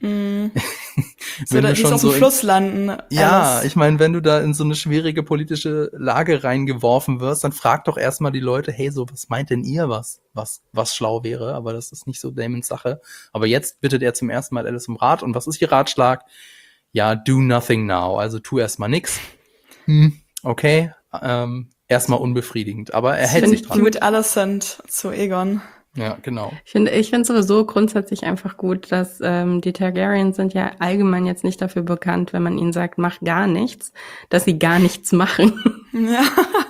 wenn du schon so auf dem Fluss landen. Ja, ich meine, wenn du da in so eine schwierige politische Lage reingeworfen wirst, dann frag doch erstmal die Leute, hey, so, was meint denn ihr, was schlau wäre? Aber das ist nicht so Daemons Sache. Aber jetzt bittet er zum ersten Mal Alice um Rat. Und was ist ihr Ratschlag? Ja, do nothing now. Also tu erstmal nix. Okay. erstmal unbefriedigend. Aber er hält sich Die dran. mit Alicent zu Aegon. Ja, genau. Ich finde sowieso grundsätzlich einfach gut, dass die Targaryens sind ja allgemein jetzt nicht dafür bekannt, wenn man ihnen sagt, mach gar nichts, dass sie gar nichts machen. Ja.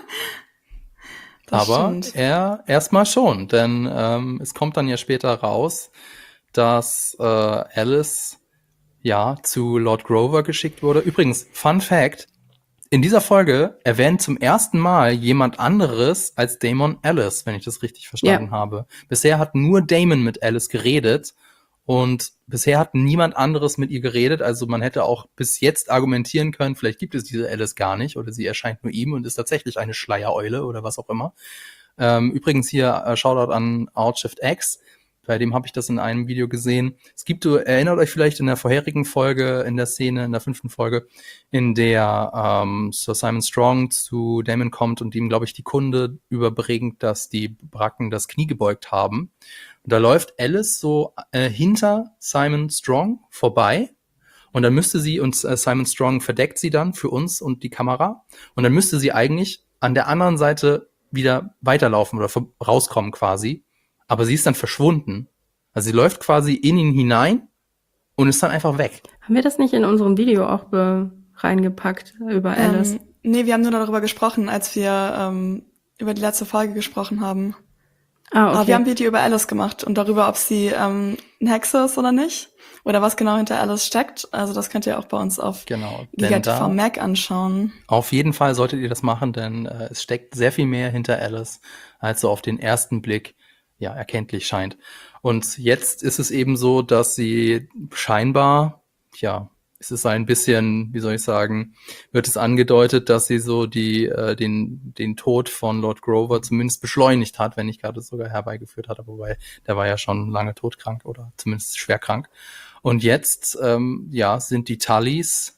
Das Aber stimmt. er erstmal schon, denn es kommt dann ja später raus, dass Alice ja zu Lord Grover geschickt wurde. Übrigens, Fun Fact, in dieser Folge erwähnt zum ersten Mal jemand anderes als Daemon Alice, wenn ich das richtig verstanden habe. Bisher hat nur Daemon mit Alice geredet und bisher hat niemand anderes mit ihr geredet. Also man hätte auch bis jetzt argumentieren können, vielleicht gibt es diese Alice gar nicht oder sie erscheint nur ihm und ist tatsächlich eine Schleiereule oder was auch immer. Übrigens hier Shoutout an Outshift X. Bei dem habe ich das in einem Video gesehen. Erinnert euch vielleicht in der vorherigen Folge, in der Szene, in der 5. Folge, in der Sir Simon Strong zu Daemon kommt und ihm, glaube ich, die Kunde überbringt, dass die Bracken das Knie gebeugt haben. Und da läuft Alice so hinter Simon Strong vorbei. Und dann müsste sie, und Simon Strong verdeckt sie dann für uns und die Kamera. Und dann müsste sie eigentlich an der anderen Seite wieder weiterlaufen oder rauskommen quasi. Aber sie ist dann verschwunden. Also sie läuft quasi in ihn hinein und ist dann einfach weg. Haben wir das nicht in unserem Video auch reingepackt über Alice? Nee, wir haben nur darüber gesprochen, als wir über die letzte Folge gesprochen haben. Ah, okay. Aber wir haben ein Video über Alice gemacht und darüber, ob sie eine Hexe ist oder nicht. Oder was genau hinter Alice steckt. Also das könnt ihr auch bei uns auf GigaTV Mac anschauen. Auf jeden Fall solltet ihr das machen, denn es steckt sehr viel mehr hinter Alice, als so auf den ersten Blick ja erkenntlich scheint. Und jetzt ist es eben so, dass sie scheinbar, es ist ein bisschen, wie soll ich sagen, wird es angedeutet, dass sie so den Tod von Lord Grover zumindest beschleunigt hat, wenn nicht gerade sogar herbeigeführt hat, wobei der war ja schon lange todkrank oder zumindest schwer krank. Und jetzt, sind die Tullys,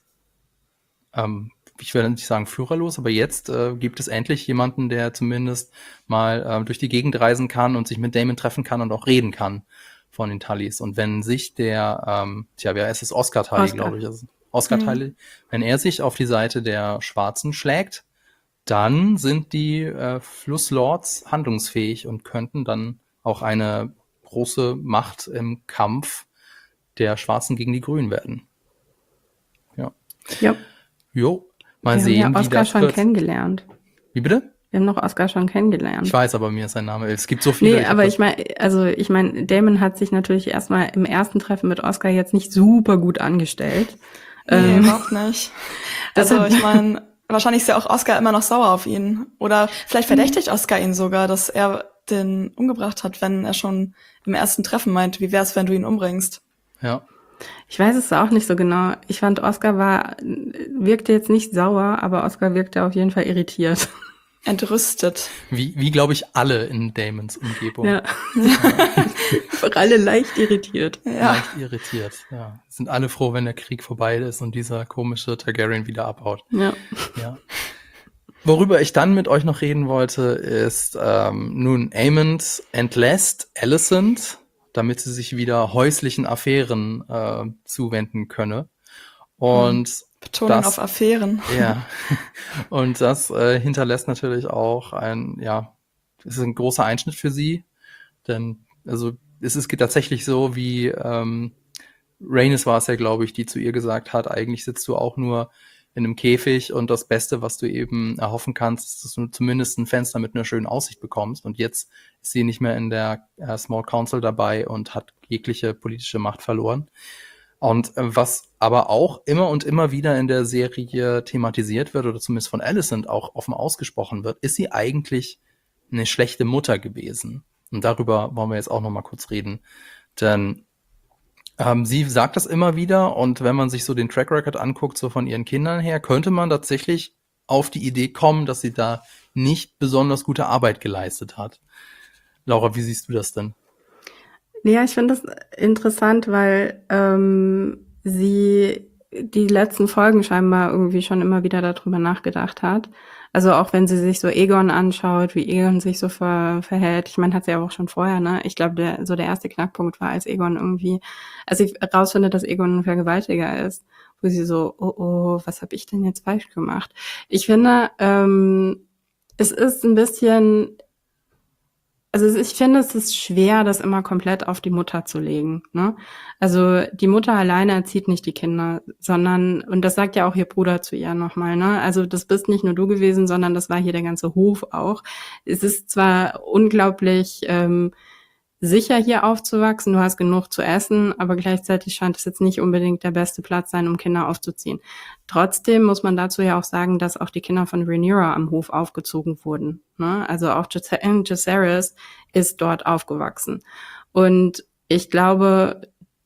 ich will nicht sagen führerlos, aber jetzt gibt es endlich jemanden, der zumindest mal durch die Gegend reisen kann und sich mit Daemon treffen kann und auch reden kann von den Tullys. Und wenn sich wer ist es? Oscar Tully, glaube ich. Also Oscar Tully. Wenn er sich auf die Seite der Schwarzen schlägt, dann sind die Flusslords handlungsfähig und könnten dann auch eine große Macht im Kampf der Schwarzen gegen die Grünen werden. Ja. Jo. Mal sehen, wir haben ja wie Oscar das schon wird. kennengelernt. Wie bitte? Wir haben noch Oscar schon kennengelernt. Ich weiß, aber mir ist sein Name. Es gibt so viele. Nee, aber ich meine, Daemon hat sich natürlich erstmal im ersten Treffen mit Oscar jetzt nicht super gut angestellt. Nee, überhaupt nicht. Also ich meine, wahrscheinlich ist ja auch Oscar immer noch sauer auf ihn. Oder vielleicht verdächtigt Oscar ihn sogar, dass er den umgebracht hat, wenn er schon im ersten Treffen meint, wie wär's, wenn du ihn umbringst? Ja. Ich weiß es auch nicht so genau. Ich fand, Oscar wirkte jetzt nicht sauer, aber Oscar wirkte auf jeden Fall irritiert. Entrüstet. Wie glaube ich, alle in Daemons Umgebung. Ja. Einfach alle leicht irritiert. Ja. Leicht irritiert, ja. Sind alle froh, wenn der Krieg vorbei ist und dieser komische Targaryen wieder abhaut. Ja. Worüber ich dann mit euch noch reden wollte, ist nun Aemond entlässt Alicent, damit sie sich wieder häuslichen Affären zuwenden könne. Und Betonung auf Affären. Ja. Und das hinterlässt natürlich auch es ist ein großer Einschnitt für sie, denn es ist tatsächlich so, wie Rhaenys war es ja, glaube ich, die zu ihr gesagt hat, eigentlich sitzt du auch nur in einem Käfig und das Beste, was du eben erhoffen kannst, ist, dass du zumindest ein Fenster mit einer schönen Aussicht bekommst. Und jetzt ist sie nicht mehr in der Small Council dabei und hat jegliche politische Macht verloren. Und was aber auch immer und immer wieder in der Serie thematisiert wird, oder zumindest von Alicent auch offen ausgesprochen wird, ist sie eigentlich eine schlechte Mutter gewesen. Und darüber wollen wir jetzt auch noch mal kurz reden. Denn sie sagt das immer wieder, und wenn man sich so den Track Record anguckt, so von ihren Kindern her, könnte man tatsächlich auf die Idee kommen, dass sie da nicht besonders gute Arbeit geleistet hat. Laura, wie siehst du das denn? Ja, ich finde das interessant, weil sie die letzten Folgen scheinbar irgendwie schon immer wieder darüber nachgedacht hat. Also auch wenn sie sich so Aegon anschaut, wie Aegon sich so verhält. Ich meine, hat sie ja auch schon vorher, ne? Ich glaube, der erste Knackpunkt war, als Aegon als sie rausfindet, dass Aegon ein Vergewaltiger ist, wo sie so, oh, was habe ich denn jetzt falsch gemacht? Ich finde, Es ist ein bisschen, also ich finde, es ist schwer, das immer komplett auf die Mutter zu legen, ne? Also die Mutter alleine erzieht nicht die Kinder, sondern, und das sagt ja auch ihr Bruder zu ihr nochmal, ne? Also das bist nicht nur du gewesen, sondern das war hier der ganze Hof auch. Es ist zwar unglaublich sicher hier aufzuwachsen, du hast genug zu essen, aber gleichzeitig scheint es jetzt nicht unbedingt der beste Platz sein, um Kinder aufzuziehen. Trotzdem muss man dazu ja auch sagen, dass auch die Kinder von Rhaenyra am Hof aufgezogen wurden, ne? Also auch Jacaerys ist dort aufgewachsen. Und ich glaube,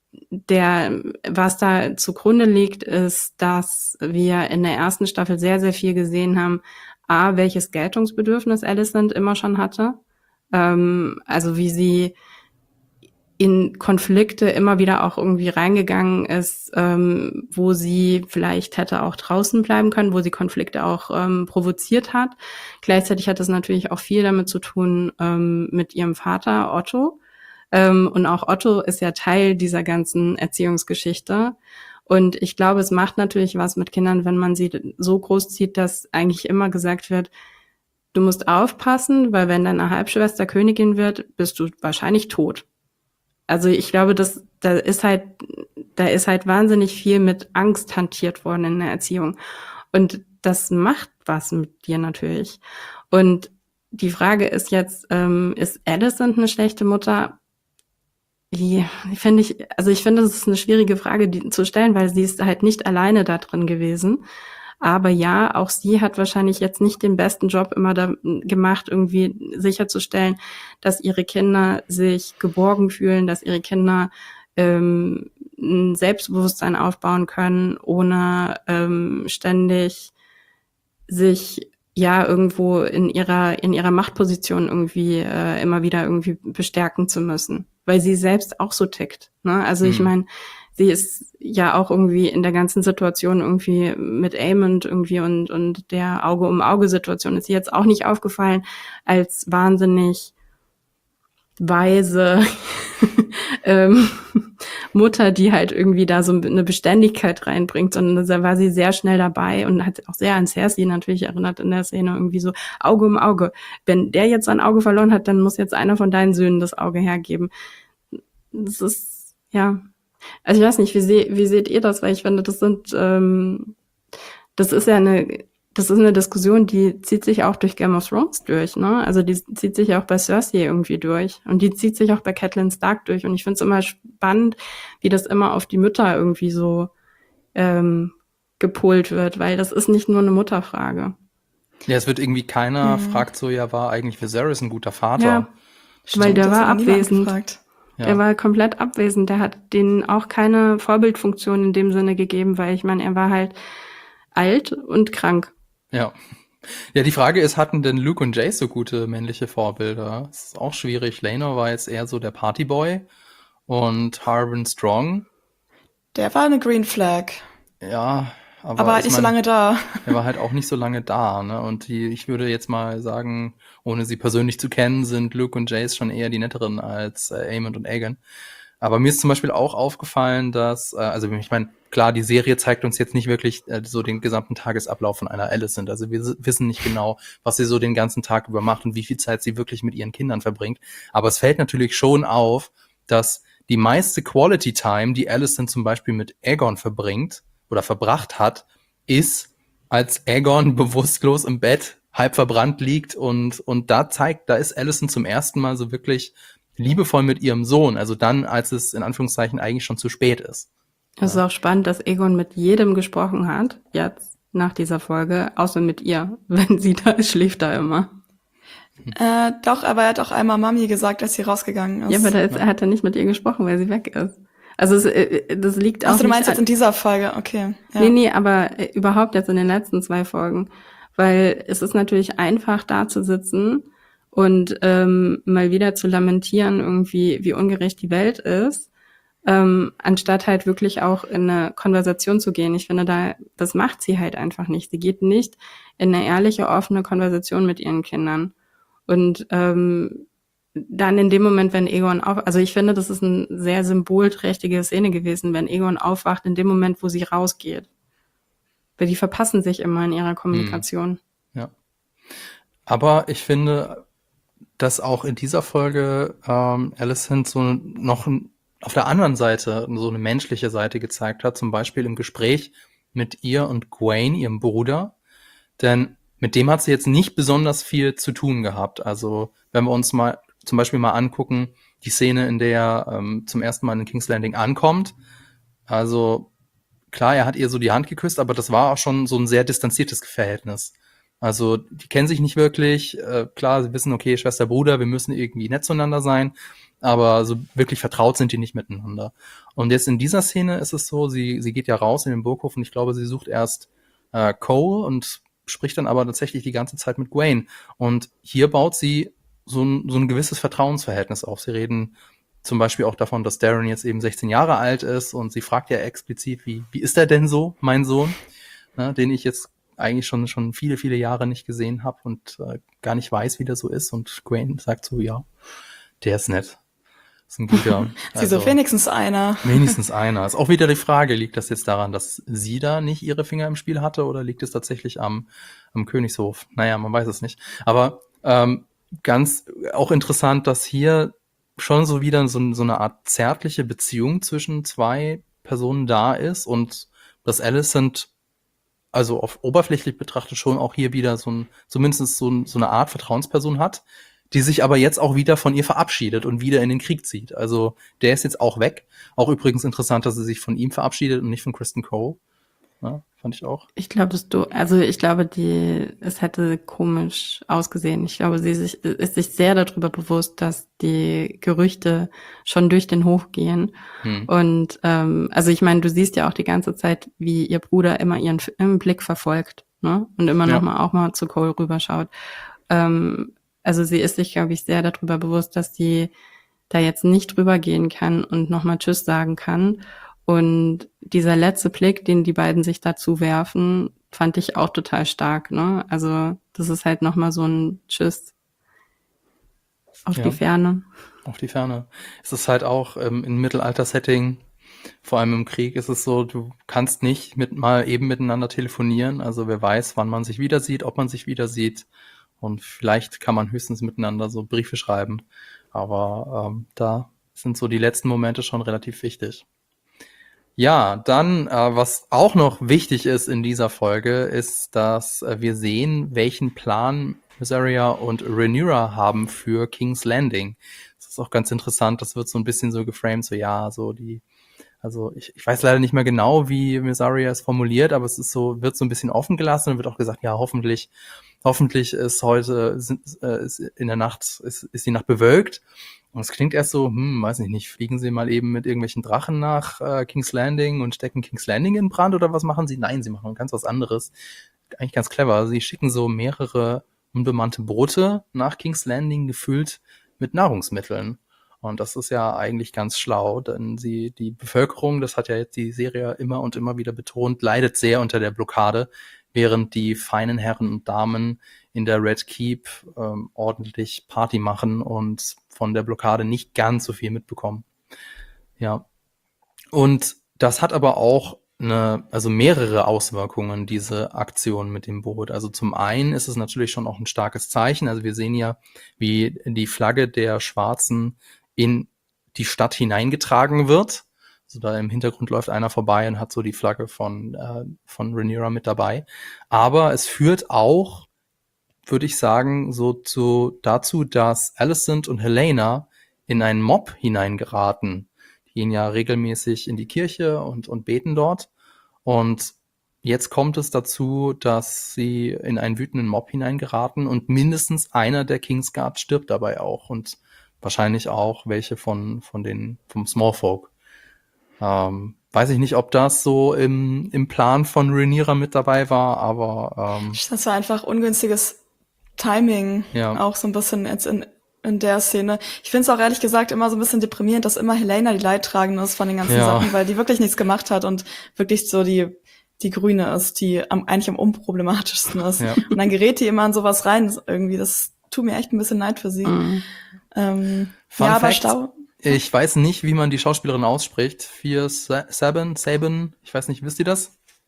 was da zugrunde liegt, ist, dass wir in der ersten Staffel sehr, sehr viel gesehen haben, welches Geltungsbedürfnis Alicent immer schon hatte. Also wie sie in Konflikte immer wieder auch irgendwie reingegangen ist, wo sie vielleicht hätte auch draußen bleiben können, wo sie Konflikte auch provoziert hat. Gleichzeitig hat das natürlich auch viel damit zu tun mit ihrem Vater Otto. Und auch Otto ist ja Teil dieser ganzen Erziehungsgeschichte. Und ich glaube, es macht natürlich was mit Kindern, wenn man sie so großzieht, dass eigentlich immer gesagt wird, du musst aufpassen, weil wenn deine Halbschwester Königin wird, bist du wahrscheinlich tot. Also ich glaube, da ist halt wahnsinnig viel mit Angst hantiert worden in der Erziehung. Und das macht was mit dir natürlich. Und die Frage ist jetzt, ist Alicent eine schlechte Mutter? Ja, ich finde, das ist eine schwierige Frage zu stellen, weil sie ist halt nicht alleine da drin gewesen. Aber ja, auch sie hat wahrscheinlich jetzt nicht den besten Job immer da gemacht, irgendwie sicherzustellen, dass ihre Kinder sich geborgen fühlen, dass ihre Kinder ein Selbstbewusstsein aufbauen können, ohne ständig sich ja irgendwo in ihrer Machtposition irgendwie immer wieder irgendwie bestärken zu müssen, weil sie selbst auch so tickt, ne? Also ich meine, sie ist ja auch irgendwie in der ganzen Situation irgendwie mit Aemond irgendwie und der Auge-um-Auge-Situation ist sie jetzt auch nicht aufgefallen als wahnsinnig weise Mutter, die halt irgendwie da so eine Beständigkeit reinbringt, sondern da war sie sehr schnell dabei und hat auch sehr an Cersei natürlich erinnert in der Szene, irgendwie so Auge um Auge. Wenn der jetzt ein Auge verloren hat, dann muss jetzt einer von deinen Söhnen das Auge hergeben. Das ist, ja, also ich weiß nicht, wie seht ihr das? Weil ich finde, das ist eine Diskussion, die zieht sich auch durch Game of Thrones durch, ne? Also die zieht sich auch bei Cersei irgendwie durch und die zieht sich auch bei Catelyn Stark durch und ich finde es immer spannend, wie das immer auf die Mütter irgendwie so gepolt wird, weil das ist nicht nur eine Mutterfrage. Ja, es wird irgendwie keiner fragt so, ja, war eigentlich Viserys ein guter Vater? Ja, weil der war abwesend. Ja. Er war komplett abwesend. Der hat denen auch keine Vorbildfunktion in dem Sinne gegeben, weil ich meine, er war halt alt und krank. Ja. Ja, die Frage ist, hatten denn Luke und Jace so gute männliche Vorbilder? Das ist auch schwierig. Laenor war jetzt eher so der Partyboy und Harwin Strong. Der war eine Green Flag. Ja, aber halt nicht so lange da. Er war halt auch nicht so lange da, ne? Und ich würde jetzt mal sagen, ohne sie persönlich zu kennen, sind Luke und Jace schon eher die netteren als Aemond und Aegon. Aber mir ist zum Beispiel auch aufgefallen, dass, also ich meine, klar, die Serie zeigt uns jetzt nicht wirklich so den gesamten Tagesablauf von einer Alicent. Also wir wissen nicht genau, was sie so den ganzen Tag über macht und wie viel Zeit sie wirklich mit ihren Kindern verbringt. Aber es fällt natürlich schon auf, dass die meiste Quality Time, die Alicent zum Beispiel mit Aegon verbringt oder verbracht hat, ist, als Aegon bewusstlos im Bett, halb verbrannt liegt und da ist Alicent zum ersten Mal so wirklich liebevoll mit ihrem Sohn, also dann, als es in Anführungszeichen eigentlich schon zu spät ist. Es ist auch spannend, dass Aegon mit jedem gesprochen hat, jetzt nach dieser Folge, außer mit ihr. Wenn sie da ist, schläft er immer. Doch, aber er hat auch einmal Mami gesagt, als sie rausgegangen ist. Ja, aber er hat nicht mit ihr gesprochen, weil sie weg ist. Also das liegt auch. Achso, du meinst jetzt in dieser Folge, okay. Ja. Nee, aber überhaupt jetzt in den letzten 2 Folgen. Weil es ist natürlich einfach, da zu sitzen und mal wieder zu lamentieren, irgendwie, wie ungerecht die Welt ist, anstatt halt wirklich auch in eine Konversation zu gehen. Ich finde, das macht sie halt einfach nicht. Sie geht nicht in eine ehrliche, offene Konversation mit ihren Kindern. Und dann in dem Moment, wenn Aegon also ich finde, das ist eine sehr symbolträchtige Szene gewesen, wenn Aegon aufwacht, in dem Moment, wo sie rausgeht. Weil die verpassen sich immer in ihrer Kommunikation. Ja. Aber ich finde, dass auch in dieser Folge Alicent so auf der anderen Seite so eine menschliche Seite gezeigt hat, zum Beispiel im Gespräch mit ihr und Gwaine, ihrem Bruder. Denn mit dem hat sie jetzt nicht besonders viel zu tun gehabt. Also wenn wir uns mal zum Beispiel mal angucken, die Szene, in der er zum ersten Mal in King's Landing ankommt. Also klar, er hat ihr so die Hand geküsst, aber das war auch schon so ein sehr distanziertes Verhältnis. Also die kennen sich nicht wirklich. Klar, sie wissen, okay, Schwester, Bruder, wir müssen irgendwie nett zueinander sein, aber so wirklich vertraut sind die nicht miteinander. Und jetzt in dieser Szene ist es so, sie geht ja raus in den Burghof und ich glaube, sie sucht erst Cole und spricht dann aber tatsächlich die ganze Zeit mit Gwaine. Und hier baut sie so ein gewisses Vertrauensverhältnis auf. Sie reden zum Beispiel auch davon, dass Darren jetzt eben 16 Jahre alt ist und sie fragt ja explizit, wie ist er denn so, mein Sohn, ne, den ich jetzt eigentlich schon viele, viele Jahre nicht gesehen habe und gar nicht weiß, wie der so ist. Und Gwaine sagt so, ja, der ist nett. Ist ein guter. Sie so, wenigstens einer. Wenigstens einer. Ist auch wieder die Frage, liegt das jetzt daran, dass sie da nicht ihre Finger im Spiel hatte oder liegt es tatsächlich am Königshof? Naja, man weiß es nicht. Aber ganz auch interessant, dass hier schon so wieder so eine Art zärtliche Beziehung zwischen zwei Personen da ist und dass Alicent also auf oberflächlich betrachtet schon auch hier wieder zumindest so eine Art Vertrauensperson hat, die sich aber jetzt auch wieder von ihr verabschiedet und wieder in den Krieg zieht. Also der ist jetzt auch weg. Auch übrigens interessant, dass sie sich von ihm verabschiedet und nicht von Kristen Cole. Ja, fand ich auch. Ich glaube, es hätte komisch ausgesehen. Ich glaube, sie ist sich sehr darüber bewusst, dass die Gerüchte schon durch den Hof gehen. Und also ich meine, du siehst ja auch die ganze Zeit, wie ihr Bruder immer ihren Blick verfolgt, ne? Und immer noch mal auch mal zu Cole rüberschaut. Also sie ist sich, glaube ich, sehr darüber bewusst, dass sie da jetzt nicht drüber gehen kann und noch mal Tschüss sagen kann. Und dieser letzte Blick, den die beiden sich dazu werfen, fand ich auch total stark, ne? Also das ist halt nochmal so ein Tschüss auf die Ferne. Auf die Ferne. Es ist halt auch im Mittelalter-Setting, vor allem im Krieg, ist es so, du kannst nicht mal eben miteinander telefonieren. Also wer weiß, wann man sich wieder sieht, ob man sich wieder sieht. Und vielleicht kann man höchstens miteinander so Briefe schreiben. Aber da sind so die letzten Momente schon relativ wichtig. Ja, dann, was auch noch wichtig ist in dieser Folge, ist, dass wir sehen, welchen Plan Mysaria und Rhaenyra haben für King's Landing. Das ist auch ganz interessant, das wird so ein bisschen so geframed, so ja, so also ich weiß leider nicht mehr genau, wie Mysaria es formuliert, aber es ist so, wird so ein bisschen offen gelassen und wird auch gesagt, ja, hoffentlich ist heute, ist in der Nacht, ist die Nacht bewölkt. Und es klingt erst so, weiß ich nicht, fliegen Sie mal eben mit irgendwelchen Drachen nach King's Landing und stecken King's Landing in Brand oder was machen Sie? Nein, Sie machen ganz was anderes. Eigentlich ganz clever. Sie schicken so mehrere unbemannte Boote nach King's Landing gefüllt mit Nahrungsmitteln. Und das ist ja eigentlich ganz schlau, denn die Bevölkerung, das hat ja jetzt die Serie immer und immer wieder betont, leidet sehr unter der Blockade, während die feinen Herren und Damen in der Red Keep ordentlich Party machen und von der Blockade nicht ganz so viel mitbekommen. Ja. Und das hat aber auch mehrere Auswirkungen, diese Aktion mit dem Boot. Also zum einen ist es natürlich schon auch ein starkes Zeichen. Also wir sehen ja, wie die Flagge der Schwarzen in die Stadt hineingetragen wird. Also da im Hintergrund läuft einer vorbei und hat so die Flagge von Rhaenyra mit dabei. Aber es führt auch, würde ich sagen, dazu, dass Alicent und Helena in einen Mob hineingeraten. Die gehen ja regelmäßig in die Kirche und beten dort. Und jetzt kommt es dazu, dass sie in einen wütenden Mob hineingeraten und mindestens einer der Kingsguard stirbt dabei auch und wahrscheinlich auch welche vom Smallfolk. Weiß ich nicht, ob das so im Plan von Rhaenyra mit dabei war, aber das war einfach ungünstiges Timing, ja. Auch so ein bisschen jetzt in der Szene. Ich finde es auch ehrlich gesagt immer so ein bisschen deprimierend, dass immer Helena die Leidtragende ist von den ganzen Sachen, weil die wirklich nichts gemacht hat und wirklich so die Grüne ist, die eigentlich am unproblematischsten ist. Ja. Und dann gerät die immer in sowas rein, irgendwie. Das tut mir echt ein bisschen leid für sie. Fun Fact, ich weiß nicht, wie man die Schauspielerin ausspricht. Sabin, ich weiß nicht, wisst ihr das?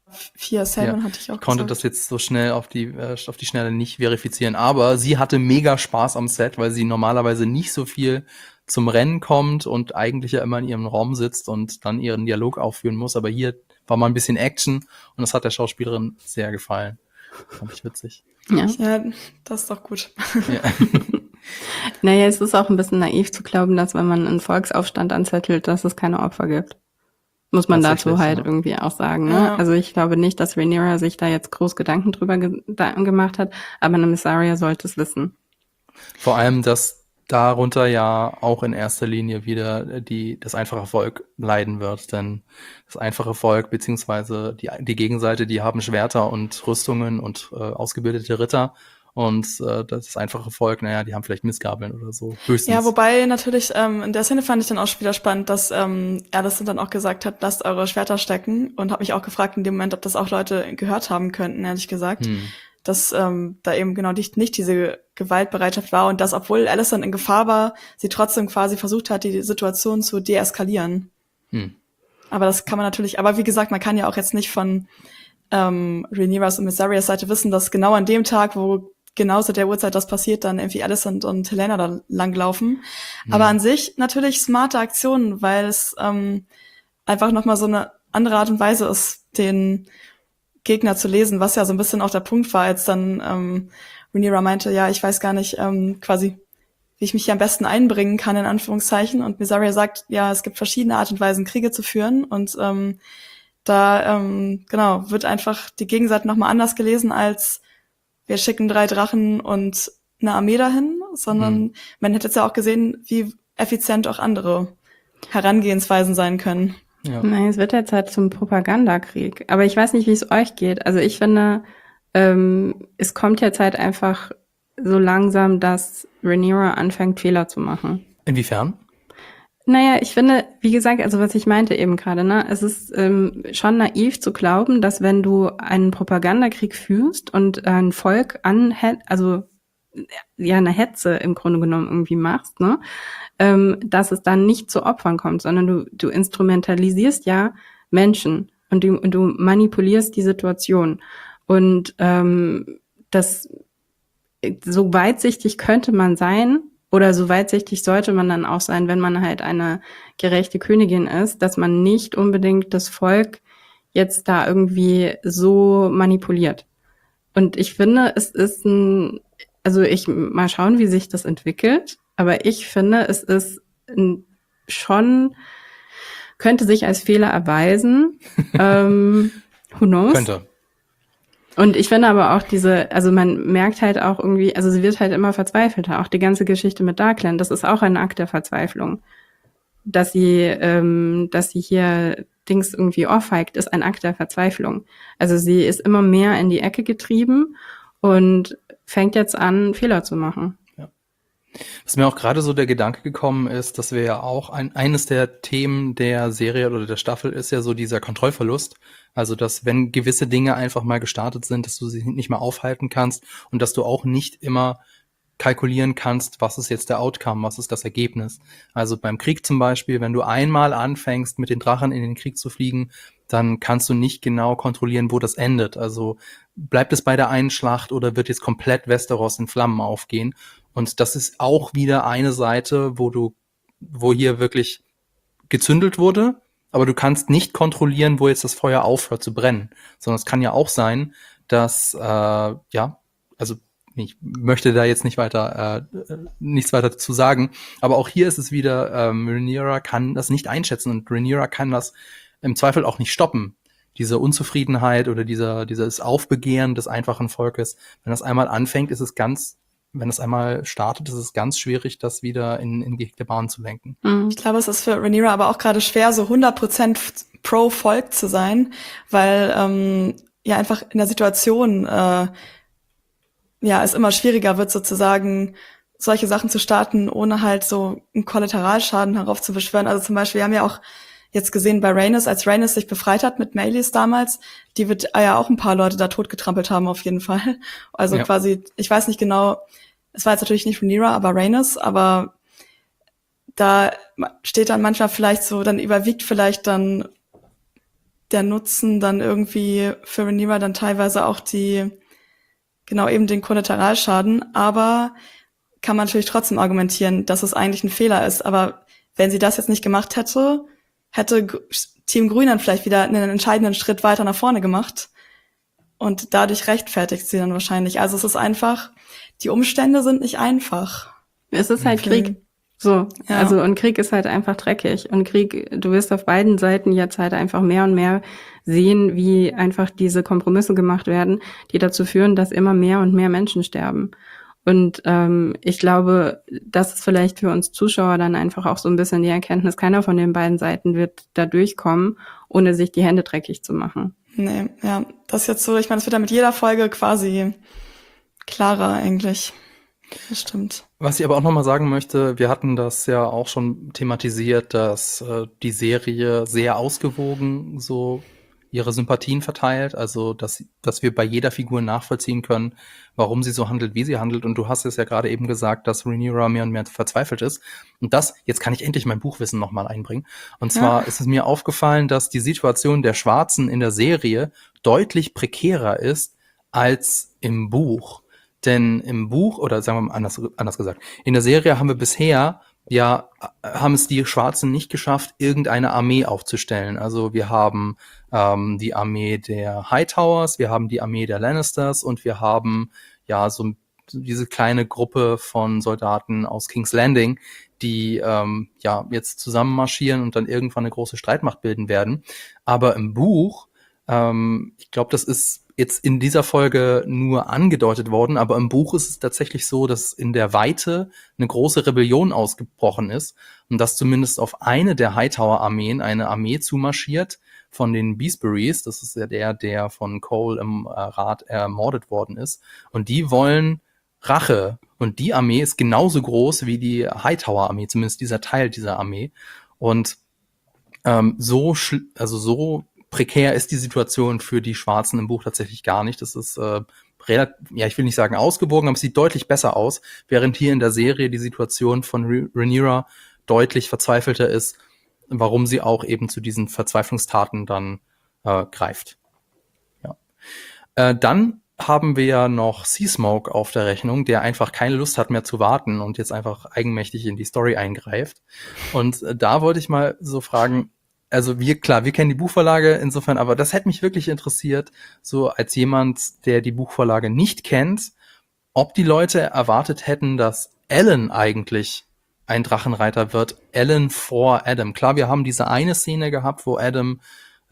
4 Salmon hatte ich auch konnte gesagt. das jetzt so schnell auf die Schnelle nicht verifizieren, aber sie hatte mega Spaß am Set, weil sie normalerweise nicht so viel zum Rennen kommt und eigentlich ja immer in ihrem Raum sitzt und dann ihren Dialog aufführen muss, aber hier war mal ein bisschen Action und das hat der Schauspielerin sehr gefallen. Fand ich witzig. Ja, das ist doch gut. Ja. Naja, es ist auch ein bisschen naiv zu glauben, dass wenn man einen Volksaufstand anzettelt, dass es keine Opfer gibt. Muss man dazu halt irgendwie auch sagen. Ne? Ja. Also ich glaube nicht, dass Rhaenyra sich da jetzt groß Gedanken drüber gemacht hat, aber eine Mysaria sollte es wissen. Vor allem, dass darunter ja auch in erster Linie wieder das einfache Volk leiden wird, denn das einfache Volk beziehungsweise die Gegenseite, die haben Schwerter und Rüstungen und ausgebildete Ritter und das einfache Volk, naja, die haben vielleicht Missgabeln oder so, höchstens. Ja, wobei natürlich, in der Szene fand ich dann auch wieder spannend, dass Alicent dann auch gesagt hat, lasst eure Schwerter stecken und habe mich auch gefragt in dem Moment, ob das auch Leute gehört haben könnten, ehrlich gesagt. Dass da eben genau nicht diese Gewaltbereitschaft war und dass, obwohl Alicent in Gefahr war, sie trotzdem quasi versucht hat, die Situation zu deeskalieren. Aber das kann man natürlich, aber wie gesagt, man kann ja auch jetzt nicht von Rhaenyras und Mysarias Seite wissen, dass genau an dem Tag, wo genau zu der Uhrzeit das passiert, dann irgendwie Alicent und Helena da langlaufen. Aber an sich natürlich smarte Aktionen, weil es einfach nochmal so eine andere Art und Weise ist, den Gegner zu lesen, was ja so ein bisschen auch der Punkt war, als dann Rhaenyra meinte, ja, ich weiß gar nicht quasi, wie ich mich hier am besten einbringen kann, in Anführungszeichen. Und Mysaria sagt, ja, es gibt verschiedene Art und Weisen, Kriege zu führen. Und genau, wird einfach die Gegenseite nochmal anders gelesen, als wir schicken 3 Drachen und eine Armee dahin, sondern man hätte jetzt ja auch gesehen, wie effizient auch andere Herangehensweisen sein können. Ja. Nein, es wird jetzt halt zum Propagandakrieg. Aber ich weiß nicht, wie es euch geht. Also ich finde, es kommt jetzt halt einfach so langsam, dass Rhaenyra anfängt, Fehler zu machen. Inwiefern? Naja, ich finde, wie gesagt, also was ich meinte eben gerade, ne, es ist schon naiv zu glauben, dass wenn du einen Propagandakrieg führst und ein Volk also ja eine Hetze im Grunde genommen irgendwie machst, ne, dass es dann nicht zu Opfern kommt, sondern du instrumentalisierst ja Menschen und du manipulierst die Situation. Und das so weitsichtig könnte man sein, oder so weitsichtig sollte man dann auch sein, wenn man halt eine gerechte Königin ist, dass man nicht unbedingt das Volk jetzt da irgendwie so manipuliert. Und ich finde, es ist mal schauen, wie sich das entwickelt, aber ich finde, es ist schon, könnte sich als Fehler erweisen. Who knows? Könnte. Und ich finde aber auch also man merkt halt auch irgendwie, also sie wird halt immer verzweifelter. Auch die ganze Geschichte mit Darkland, das ist auch ein Akt der Verzweiflung. Dass sie hier Dings irgendwie ohrfeigt, ist ein Akt der Verzweiflung. Also sie ist immer mehr in die Ecke getrieben und fängt jetzt an, Fehler zu machen. Ja. Was mir auch gerade so der Gedanke gekommen ist, dass wir ja auch eines der Themen der Serie oder der Staffel ist ja so dieser Kontrollverlust. Also, dass wenn gewisse Dinge einfach mal gestartet sind, dass du sie nicht mehr aufhalten kannst und dass du auch nicht immer kalkulieren kannst, was ist jetzt der Outcome, was ist das Ergebnis. Also beim Krieg zum Beispiel, wenn du einmal anfängst, mit den Drachen in den Krieg zu fliegen, dann kannst du nicht genau kontrollieren, wo das endet. Also bleibt es bei der einen Schlacht oder wird jetzt komplett Westeros in Flammen aufgehen? Und das ist auch wieder eine Seite, wo hier wirklich gezündelt wurde, aber du kannst nicht kontrollieren, wo jetzt das Feuer aufhört zu brennen. Sondern es kann ja auch sein, dass, ich möchte da jetzt nichts weiter dazu sagen, aber auch hier ist es wieder, Rhaenyra kann das nicht einschätzen und Rhaenyra kann das im Zweifel auch nicht stoppen. Diese Unzufriedenheit oder dieses Aufbegehren des einfachen Volkes, wenn das einmal anfängt, wenn es einmal startet, ist es ganz schwierig, das wieder in gehegte Bahnen zu lenken. Ich glaube, es ist für Rhaenyra aber auch gerade schwer, so 100% pro Volk zu sein, weil einfach in der Situation es immer schwieriger wird, sozusagen solche Sachen zu starten, ohne halt so einen Kollateralschaden heraufzubeschwören. Also zum Beispiel, wir haben ja auch jetzt gesehen bei Rhaenys, als Rhaenys sich befreit hat mit Meleys damals, die wird ja auch ein paar Leute da totgetrampelt haben auf jeden Fall. Also quasi, ich weiß nicht genau, es war jetzt natürlich nicht Rhaenyra, aber Rhaenys, aber da steht dann manchmal vielleicht so, dann überwiegt vielleicht dann der Nutzen dann irgendwie für Rhaenyra dann teilweise auch genau eben den Kollateralschaden, aber kann man natürlich trotzdem argumentieren, dass es eigentlich ein Fehler ist. Aber wenn sie das jetzt nicht gemacht hätte, hätte Team Grün dann vielleicht wieder einen entscheidenden Schritt weiter nach vorne gemacht. Und dadurch rechtfertigt sie dann wahrscheinlich. Also es ist einfach, die Umstände sind nicht einfach. Es ist halt Krieg. So, ja. Also und Krieg ist halt einfach dreckig. Und Krieg, du wirst auf beiden Seiten jetzt halt einfach mehr und mehr sehen, wie einfach diese Kompromisse gemacht werden, die dazu führen, dass immer mehr und mehr Menschen sterben. Und ich glaube, das ist vielleicht für uns Zuschauer dann einfach auch so ein bisschen die Erkenntnis, keiner von den beiden Seiten wird da durchkommen, ohne sich die Hände dreckig zu machen. Nee, ja, das ist jetzt so, ich meine, es wird ja mit jeder Folge quasi klarer eigentlich. Das stimmt. Was ich aber auch nochmal sagen möchte, wir hatten das ja auch schon thematisiert, dass die Serie sehr ausgewogen so ihre Sympathien verteilt, also dass wir bei jeder Figur nachvollziehen können, warum sie so handelt, wie sie handelt. Und du hast es ja gerade eben gesagt, dass Rhaenyra mehr und mehr verzweifelt ist. Und jetzt kann ich endlich mein Buchwissen nochmal einbringen. Und zwar ist es mir aufgefallen, dass die Situation der Schwarzen in der Serie deutlich prekärer ist als im Buch. Denn im Buch, oder sagen wir mal anders gesagt, in der Serie haben wir bisher haben es die Schwarzen nicht geschafft, irgendeine Armee aufzustellen. Also wir haben die Armee der Hightowers, wir haben die Armee der Lannisters und wir haben so diese kleine Gruppe von Soldaten aus King's Landing, die jetzt zusammen marschieren und dann irgendwann eine große Streitmacht bilden werden. Aber im Buch, ich glaube, das ist jetzt in dieser Folge nur angedeutet worden, aber im Buch ist es tatsächlich so, dass in der Weite eine große Rebellion ausgebrochen ist und dass zumindest auf eine der Hightower-Armeen eine Armee zumarschiert von den Beesburys. Das ist ja der von Cole im Rat ermordet worden ist. Und die wollen Rache. Und die Armee ist genauso groß wie die Hightower-Armee, zumindest dieser Teil dieser Armee. Und so prekär ist die Situation für die Schwarzen im Buch tatsächlich gar nicht. Das ist ich will nicht sagen ausgewogen, aber es sieht deutlich besser aus, während hier in der Serie die Situation von Rhaenyra deutlich verzweifelter ist, warum sie auch eben zu diesen Verzweiflungstaten dann greift. Ja. Dann haben wir ja noch Seasmoke auf der Rechnung, der einfach keine Lust hat mehr zu warten und jetzt einfach eigenmächtig in die Story eingreift. Und da wollte ich mal so fragen, also wir kennen die Buchvorlage insofern, aber das hätte mich wirklich interessiert, so als jemand, der die Buchvorlage nicht kennt, ob die Leute erwartet hätten, dass Alan eigentlich ein Drachenreiter wird, Alan vor Adam. Klar, wir haben diese eine Szene gehabt, wo Adam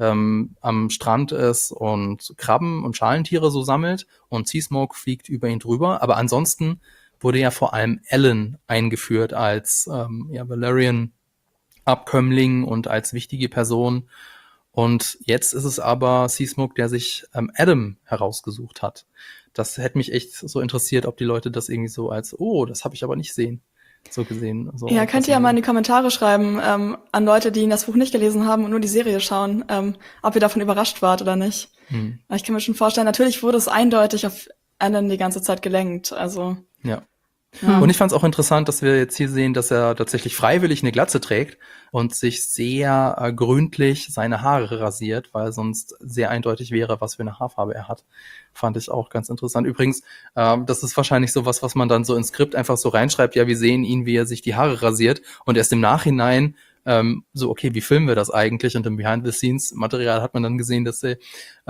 am Strand ist und Krabben und Schalentiere so sammelt und Seasmoke fliegt über ihn drüber, aber ansonsten wurde ja vor allem Alan eingeführt als Valerian Abkömmling und als wichtige Person. Und jetzt ist es aber Seasmoke, der sich Adam herausgesucht hat. Das hätte mich echt so interessiert, ob die Leute das irgendwie so als, das habe ich aber nicht gesehen, so gesehen. So ja, könnt ihr ja mal in die Kommentare schreiben an Leute, die das Buch nicht gelesen haben und nur die Serie schauen, ob ihr davon überrascht wart oder nicht. Ich kann mir schon vorstellen, natürlich wurde es eindeutig auf Alan die ganze Zeit gelenkt. Also ja. Und ich fand es auch interessant, dass wir jetzt hier sehen, dass er tatsächlich freiwillig eine Glatze trägt und sich sehr gründlich seine Haare rasiert, weil sonst sehr eindeutig wäre, was für eine Haarfarbe er hat. Fand ich auch ganz interessant. Übrigens, das ist wahrscheinlich sowas, was man dann so ins Skript einfach so reinschreibt, ja, wir sehen ihn, wie er sich die Haare rasiert und erst im Nachhinein okay, wie filmen wir das eigentlich? Und im Behind-the-Scenes-Material hat man dann gesehen, dass er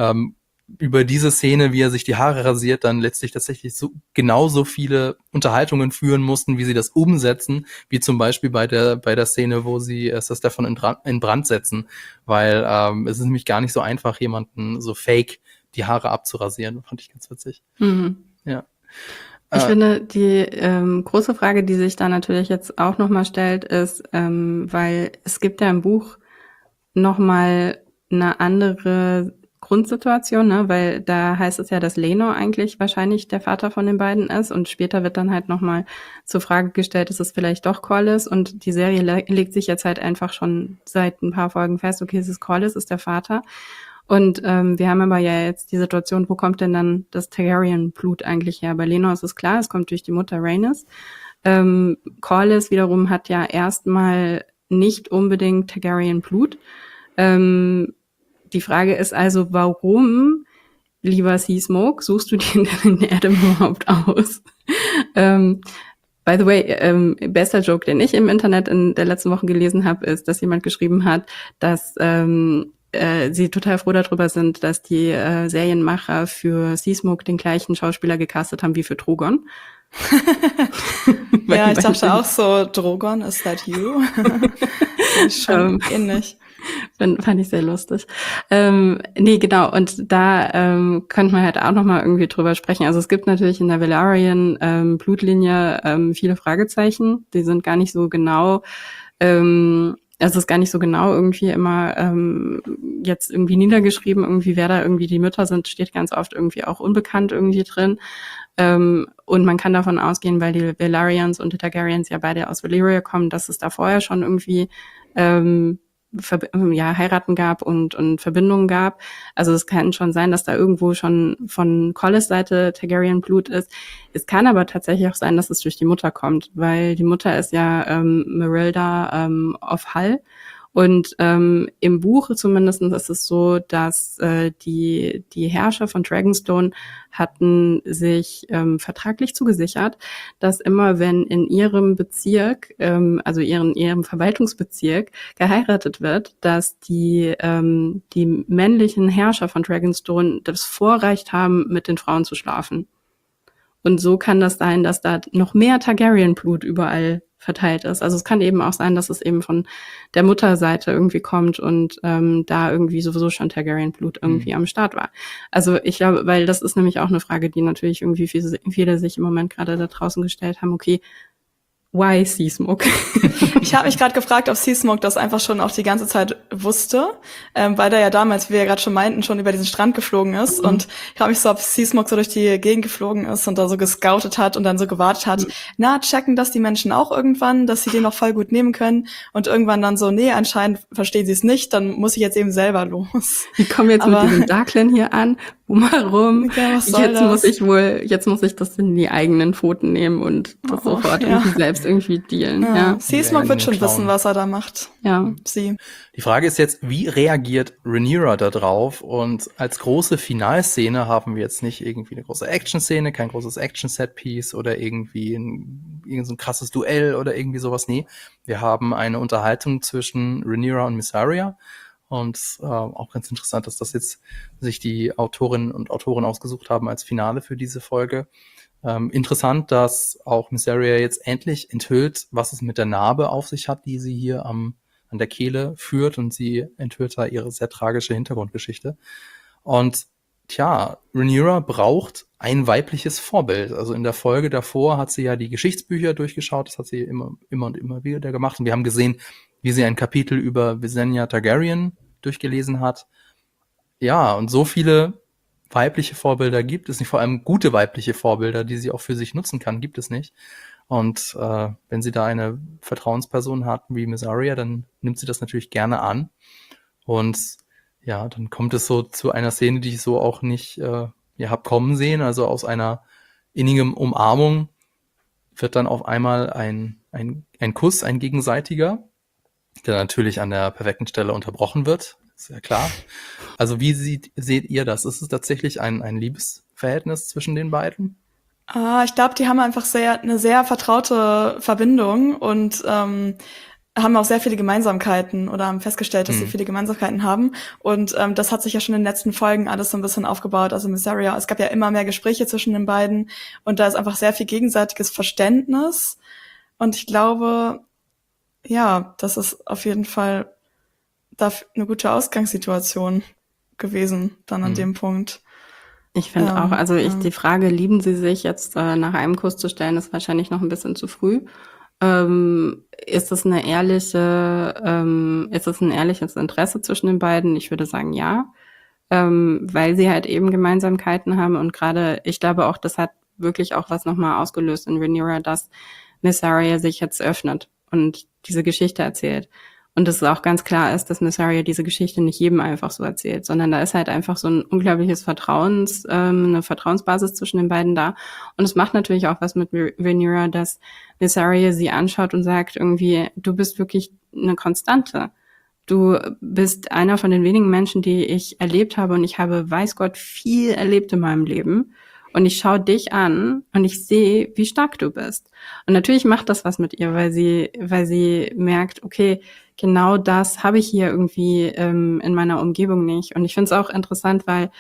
über diese Szene, wie er sich die Haare rasiert, dann letztlich tatsächlich genauso viele Unterhaltungen führen mussten, wie sie das umsetzen, wie zum Beispiel bei der Szene, wo sie Stefan in Brand setzen, weil es ist nämlich gar nicht so einfach, jemanden so fake die Haare abzurasieren. Fand ich ganz witzig. Ja. Ich finde, die große Frage, die sich da natürlich jetzt auch nochmal stellt, ist, weil es gibt ja im Buch nochmal eine andere Grundsituation, ne? Weil da heißt es ja, dass Laenor eigentlich wahrscheinlich der Vater von den beiden ist und später wird dann halt nochmal zur Frage gestellt, ist es vielleicht doch Corlys und die Serie legt sich jetzt halt einfach schon seit ein paar Folgen fest, okay, es ist Corlys, ist der Vater und wir haben aber ja jetzt die Situation, wo kommt denn dann das Targaryen-Blut eigentlich her? Bei Laenor ist es klar, es kommt durch die Mutter Rhaenys. Corlys wiederum hat ja erstmal nicht unbedingt Targaryen-Blut. die Frage ist also, warum, lieber Seasmoke, suchst du dir den Adam überhaupt aus? By the way, bester Joke, den ich im Internet in der letzten Woche gelesen habe, ist, dass jemand geschrieben hat, dass sie total froh darüber sind, dass die Serienmacher für Seasmoke den gleichen Schauspieler gecastet haben wie für Drogon. Ja, ich dachte auch so, Drogon, is that you? Das ist schon ähnlich. Fand ich sehr lustig. Nee, genau. Und da könnte man halt auch nochmal irgendwie drüber sprechen. Also es gibt natürlich in der Velaryon Blutlinie viele Fragezeichen. Die sind gar nicht so genau, also es ist gar nicht so genau irgendwie immer jetzt irgendwie niedergeschrieben. Irgendwie, wer da irgendwie die Mütter sind, steht ganz oft irgendwie auch unbekannt irgendwie drin. Und man kann davon ausgehen, weil die Velaryons und die Targaryens ja beide aus Valyria kommen, dass es da vorher schon irgendwie Heiraten gab und Verbindungen gab. Also es kann schon sein, dass da irgendwo schon von Collis Seite Targaryen Blut ist. Es kann aber tatsächlich auch sein, dass es durch die Mutter kommt, weil die Mutter ist ja Merilda of Hull. Und im Buch zumindest ist es so, dass die Herrscher von Dragonstone hatten sich vertraglich zugesichert, dass immer wenn in ihrem Bezirk, also ihrem Verwaltungsbezirk geheiratet wird, dass die männlichen Herrscher von Dragonstone das Vorrecht haben, mit den Frauen zu schlafen. Und so kann das sein, dass da noch mehr Targaryen-Blut überall verteilt ist. Also es kann eben auch sein, dass es eben von der Mutterseite irgendwie kommt und da irgendwie sowieso schon Targaryen-Blut irgendwie am Start war. Also ich glaube, weil das ist nämlich auch eine Frage, die natürlich irgendwie viele sich im Moment gerade da draußen gestellt haben, okay, why Seasmoke? Ich habe mich gerade gefragt, ob Seasmoke das einfach schon auch die ganze Zeit wusste, weil der ja damals, wie wir ja gerade schon meinten, schon über diesen Strand geflogen ist. Und ich frage mich so, ob Seasmoke so durch die Gegend geflogen ist und da so gescoutet hat und dann so gewartet hat, checken das die Menschen auch irgendwann, dass sie den noch voll gut nehmen können. Und irgendwann dann so, nee, anscheinend verstehen sie es nicht, dann muss ich jetzt eben selber los. Die kommen jetzt mit diesem Darklan hier an, warum? Ja, was soll jetzt muss ich das in die eigenen Pfoten nehmen und das sofort irgendwie selbst irgendwie dealen. Ja. Seasmoke wird schon wissen, was er da macht. Ja. Sie. Die Frage ist jetzt, wie reagiert Rhaenyra da drauf? Und als große Finalszene haben wir jetzt nicht irgendwie eine große Action-Szene, kein großes Action-Set-Piece oder irgendwie irgend so ein krasses Duell oder irgendwie sowas. Nee, wir haben eine Unterhaltung zwischen Rhaenyra und Mysaria. Und auch ganz interessant, dass das jetzt sich die Autorinnen und Autoren ausgesucht haben als Finale für diese Folge. Interessant, dass auch Mysaria jetzt endlich enthüllt, was es mit der Narbe auf sich hat, die sie hier an der Kehle führt. Und sie enthüllt da ihre sehr tragische Hintergrundgeschichte. Und Rhaenyra braucht ein weibliches Vorbild. Also in der Folge davor hat sie ja die Geschichtsbücher durchgeschaut. Das hat sie immer und immer wieder gemacht. Und wir haben gesehen, wie sie ein Kapitel über Visenya Targaryen durchgelesen hat. Ja, und so viele weibliche Vorbilder gibt es nicht, vor allem gute weibliche Vorbilder, die sie auch für sich nutzen kann, gibt es nicht. Und wenn sie da eine Vertrauensperson hat wie Mysaria, dann nimmt sie das natürlich gerne an. Und ja, dann kommt es so zu einer Szene, die ich so auch nicht hab kommen sehen. Also aus einer innigen Umarmung wird dann auf einmal ein Kuss, ein gegenseitiger, der natürlich an der perfekten Stelle unterbrochen wird. Ist ja klar. Also wie seht ihr das? Ist es tatsächlich ein Liebesverhältnis zwischen den beiden? Ich glaube, die haben einfach eine sehr vertraute Verbindung und haben auch sehr viele Gemeinsamkeiten oder haben festgestellt, dass sie viele Gemeinsamkeiten haben. Und das hat sich ja schon in den letzten Folgen alles so ein bisschen aufgebaut. Also Mysaria, es gab ja immer mehr Gespräche zwischen den beiden und da ist einfach sehr viel gegenseitiges Verständnis. Und ich glaube, ja, das ist auf jeden Fall eine gute Ausgangssituation gewesen dann an dem Punkt. Ich finde auch, also die Frage, lieben sie sich jetzt nach einem Kuss zu stellen, ist wahrscheinlich noch ein bisschen zu früh. Ist es ein ehrliches Interesse zwischen den beiden? Ich würde sagen, ja. Weil sie halt eben Gemeinsamkeiten haben und gerade, ich glaube auch, das hat wirklich auch was nochmal ausgelöst in Rhaenyra, dass Mysaria sich jetzt öffnet und diese Geschichte erzählt. Und dass es auch ganz klar ist, dass Mysaria diese Geschichte nicht jedem einfach so erzählt, sondern da ist halt einfach so ein unglaubliches eine Vertrauensbasis zwischen den beiden da. Und es macht natürlich auch was mit Rhaenyra, dass Mysaria sie anschaut und sagt irgendwie, du bist wirklich eine Konstante. du bist einer von den wenigen Menschen, die ich erlebt habe und ich habe, weiß Gott, viel erlebt in meinem Leben. Und ich schaue dich an und ich sehe, wie stark du bist. Und natürlich macht das was mit ihr, weil sie merkt, okay, genau das habe ich hier irgendwie in meiner Umgebung nicht. Und ich finde es auch interessant, weil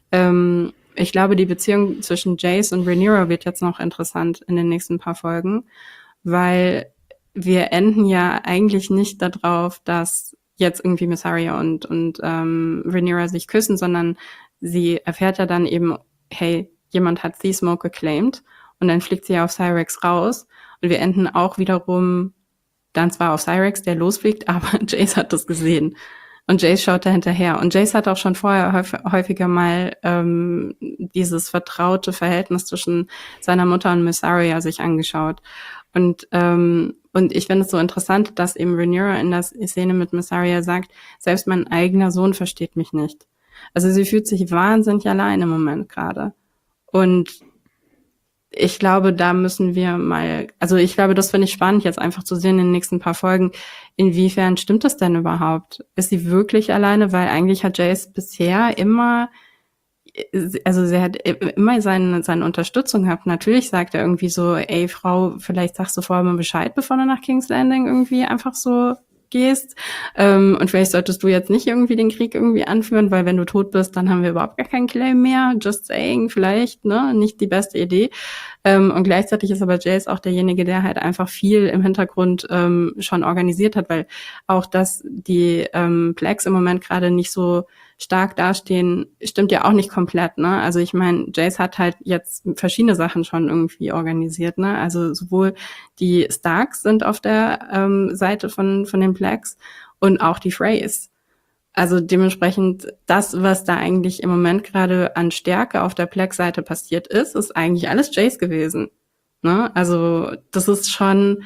ich glaube, die Beziehung zwischen Jace und Rhaenyra wird jetzt noch interessant in den nächsten paar Folgen, weil wir enden ja eigentlich nicht darauf, dass jetzt irgendwie Mysaria und Rhaenyra sich küssen, sondern sie erfährt ja dann eben, hey, jemand hat Seasmoke geclaimed und dann fliegt sie ja auf Syrax raus und wir enden auch wiederum dann zwar auf Syrax, der losfliegt, aber Jace hat das gesehen und Jace schaut da hinterher und Jace hat auch schon vorher häufiger mal dieses vertraute Verhältnis zwischen seiner Mutter und Mysaria sich angeschaut und ich finde es so interessant, dass eben Rhaenyra in der Szene mit Mysaria sagt, selbst mein eigener Sohn versteht mich nicht. Also sie fühlt sich wahnsinnig allein im Moment gerade. Und ich glaube, da müssen wir mal, also ich glaube, das finde ich spannend, jetzt einfach zu sehen in den nächsten paar Folgen, inwiefern stimmt das denn überhaupt? Ist sie wirklich alleine? Weil eigentlich hat Jace bisher immer, also sie hat immer seine Unterstützung gehabt. Natürlich sagt er irgendwie so, ey Frau, vielleicht sagst du vorher mal Bescheid, bevor du nach King's Landing irgendwie einfach so gehst. Und vielleicht solltest du jetzt nicht irgendwie den Krieg irgendwie anführen, weil wenn du tot bist, dann haben wir überhaupt gar keinen Claim mehr. Just saying, vielleicht, ne? Nicht die beste Idee. Und gleichzeitig ist aber Jace auch derjenige, der halt einfach viel im Hintergrund schon organisiert hat, weil auch, dass die Blacks im Moment gerade nicht so stark dastehen, stimmt ja auch nicht komplett, ne? Also ich meine, Jace hat halt jetzt verschiedene Sachen schon irgendwie organisiert, ne? Also sowohl die Starks sind auf der Seite von den Blacks und auch die Freys. Also dementsprechend das, was da eigentlich im Moment gerade an Stärke auf der Black-Seite passiert ist eigentlich alles Jace gewesen, ne? Also das ist schon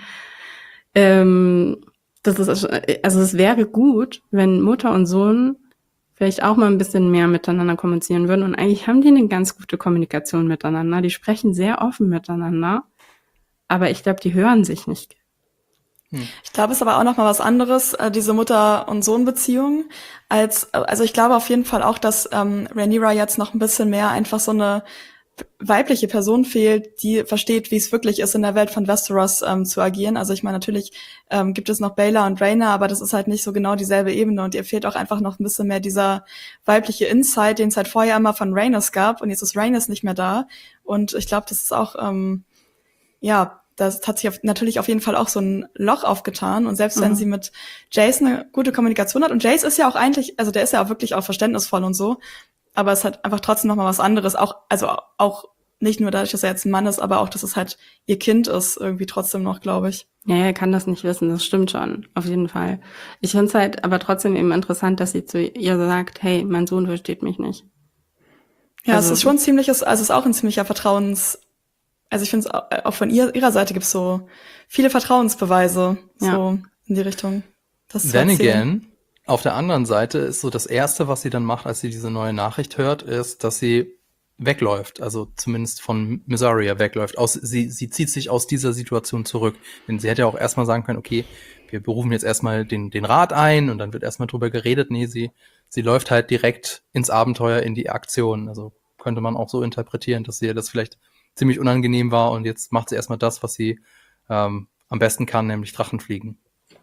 also es wäre gut, wenn Mutter und Sohn vielleicht auch mal ein bisschen mehr miteinander kommunizieren würden. Und eigentlich haben die eine ganz gute Kommunikation miteinander. Die sprechen sehr offen miteinander. Aber ich glaube, die hören sich nicht. Ich glaube, es ist aber auch noch mal was anderes, diese Mutter- und Sohn-Beziehung, also ich glaube auf jeden Fall auch, dass Rhaenyra jetzt noch ein bisschen mehr einfach so eine weibliche Person fehlt, die versteht, wie es wirklich ist, in der Welt von Westeros zu agieren. Also ich meine, natürlich gibt es noch Baelor und Rhaena, aber das ist halt nicht so genau dieselbe Ebene und ihr fehlt auch einfach noch ein bisschen mehr dieser weibliche Insight, den es halt vorher immer von Rhaenys gab und jetzt ist Rhaenys nicht mehr da. Und ich glaube, das ist auch, das hat sich natürlich auf jeden Fall auch so ein Loch aufgetan und selbst wenn sie mit Jace eine gute Kommunikation hat und Jace ist ja auch eigentlich, also der ist ja auch wirklich auch verständnisvoll und so, aber es hat einfach trotzdem noch mal was anderes, auch nicht nur dadurch, dass er jetzt ein Mann ist, aber auch, dass es halt ihr Kind ist, irgendwie trotzdem noch, glaube ich. Ja, er kann das nicht wissen, das stimmt schon, auf jeden Fall. Ich finde es halt aber trotzdem eben interessant, dass sie zu ihr sagt, hey, mein Sohn versteht mich nicht. Ja, also, es ist schon es ist auch ein ziemlicher also ich finde es auch von ihrer Seite gibt's so viele Vertrauensbeweise so in die Richtung. Then again, auf der anderen Seite ist so das Erste, was sie dann macht, als sie diese neue Nachricht hört, ist, dass sie wegläuft, also zumindest von Mysaria wegläuft. Sie zieht sich aus dieser Situation zurück. Denn sie hätte ja auch erstmal sagen können, okay, wir berufen jetzt erstmal den Rat ein und dann wird erstmal drüber geredet. Nee, sie läuft halt direkt ins Abenteuer, in die Aktion. Also könnte man auch so interpretieren, dass ihr das vielleicht ziemlich unangenehm war und jetzt macht sie erstmal das, was sie am besten kann, nämlich Drachen fliegen.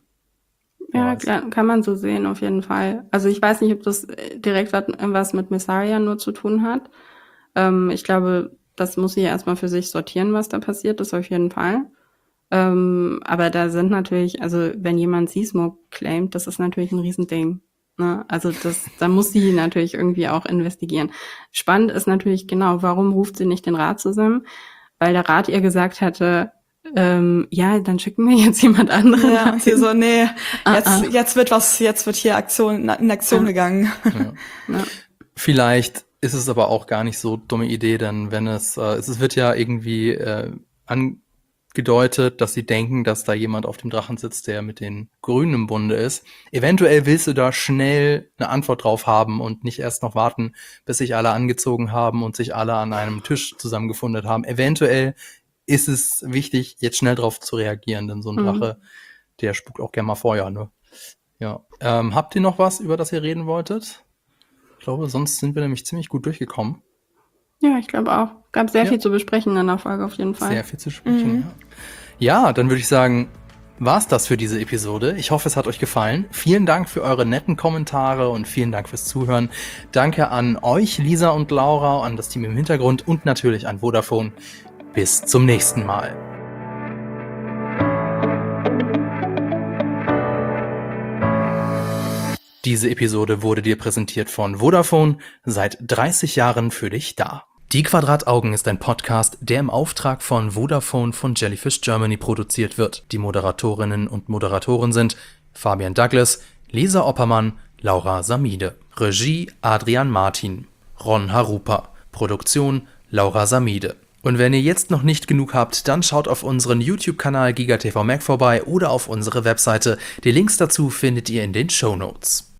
Ja, klar, kann man so sehen, auf jeden Fall. Also ich weiß nicht, ob das direkt was mit Mysaria nur zu tun hat. Ich glaube, das muss sie erstmal für sich sortieren, was da passiert ist, auf jeden Fall. Aber da sind natürlich, also wenn jemand Seasmoke claimt, das ist natürlich ein Riesending. Ne? Also da muss sie natürlich irgendwie auch investigieren. Spannend ist natürlich genau, warum ruft sie nicht den Rat zusammen? Weil der Rat ihr gesagt hatte, ja, dann schicken wir jetzt jemand anderen. Ja, sie so, nee, jetzt wird hier in Aktion gegangen. Ja. Vielleicht ist es aber auch gar nicht so dumme Idee, denn wenn es wird ja irgendwie angedeutet, dass sie denken, dass da jemand auf dem Drachen sitzt, der mit den Grünen im Bunde ist. Eventuell willst du da schnell eine Antwort drauf haben und nicht erst noch warten, bis sich alle angezogen haben und sich alle an einem Tisch zusammengefunden haben. Eventuell ist es wichtig, jetzt schnell drauf zu reagieren, denn so ein Drache, der spuckt auch gerne mal Feuer, ne? Ja. Habt ihr noch was, über das ihr reden wolltet? Ich glaube, sonst sind wir nämlich ziemlich gut durchgekommen. Ja, ich glaube auch. Gab sehr viel zu besprechen in der Folge auf jeden Fall. Sehr viel zu sprechen, ja. Dann würde ich sagen, war's das für diese Episode. Ich hoffe, es hat euch gefallen. Vielen Dank für eure netten Kommentare und vielen Dank fürs Zuhören. Danke an euch, Lisa und Laura, an das Team im Hintergrund und natürlich an Vodafone. Bis zum nächsten Mal. Diese Episode wurde dir präsentiert von Vodafone, seit 30 Jahren für dich da. Die Quadrataugen ist ein Podcast, der im Auftrag von Vodafone von Jellyfish Germany produziert wird. Die Moderatorinnen und Moderatoren sind Fabian Douglas, Lisa Oppermann, Laura Samide. Regie Adrian Martin, Ron Harupa. Produktion Laura Samide. Und wenn ihr jetzt noch nicht genug habt, dann schaut auf unseren YouTube-Kanal GigaTV Mac vorbei oder auf unsere Webseite. Die Links dazu findet ihr in den Shownotes.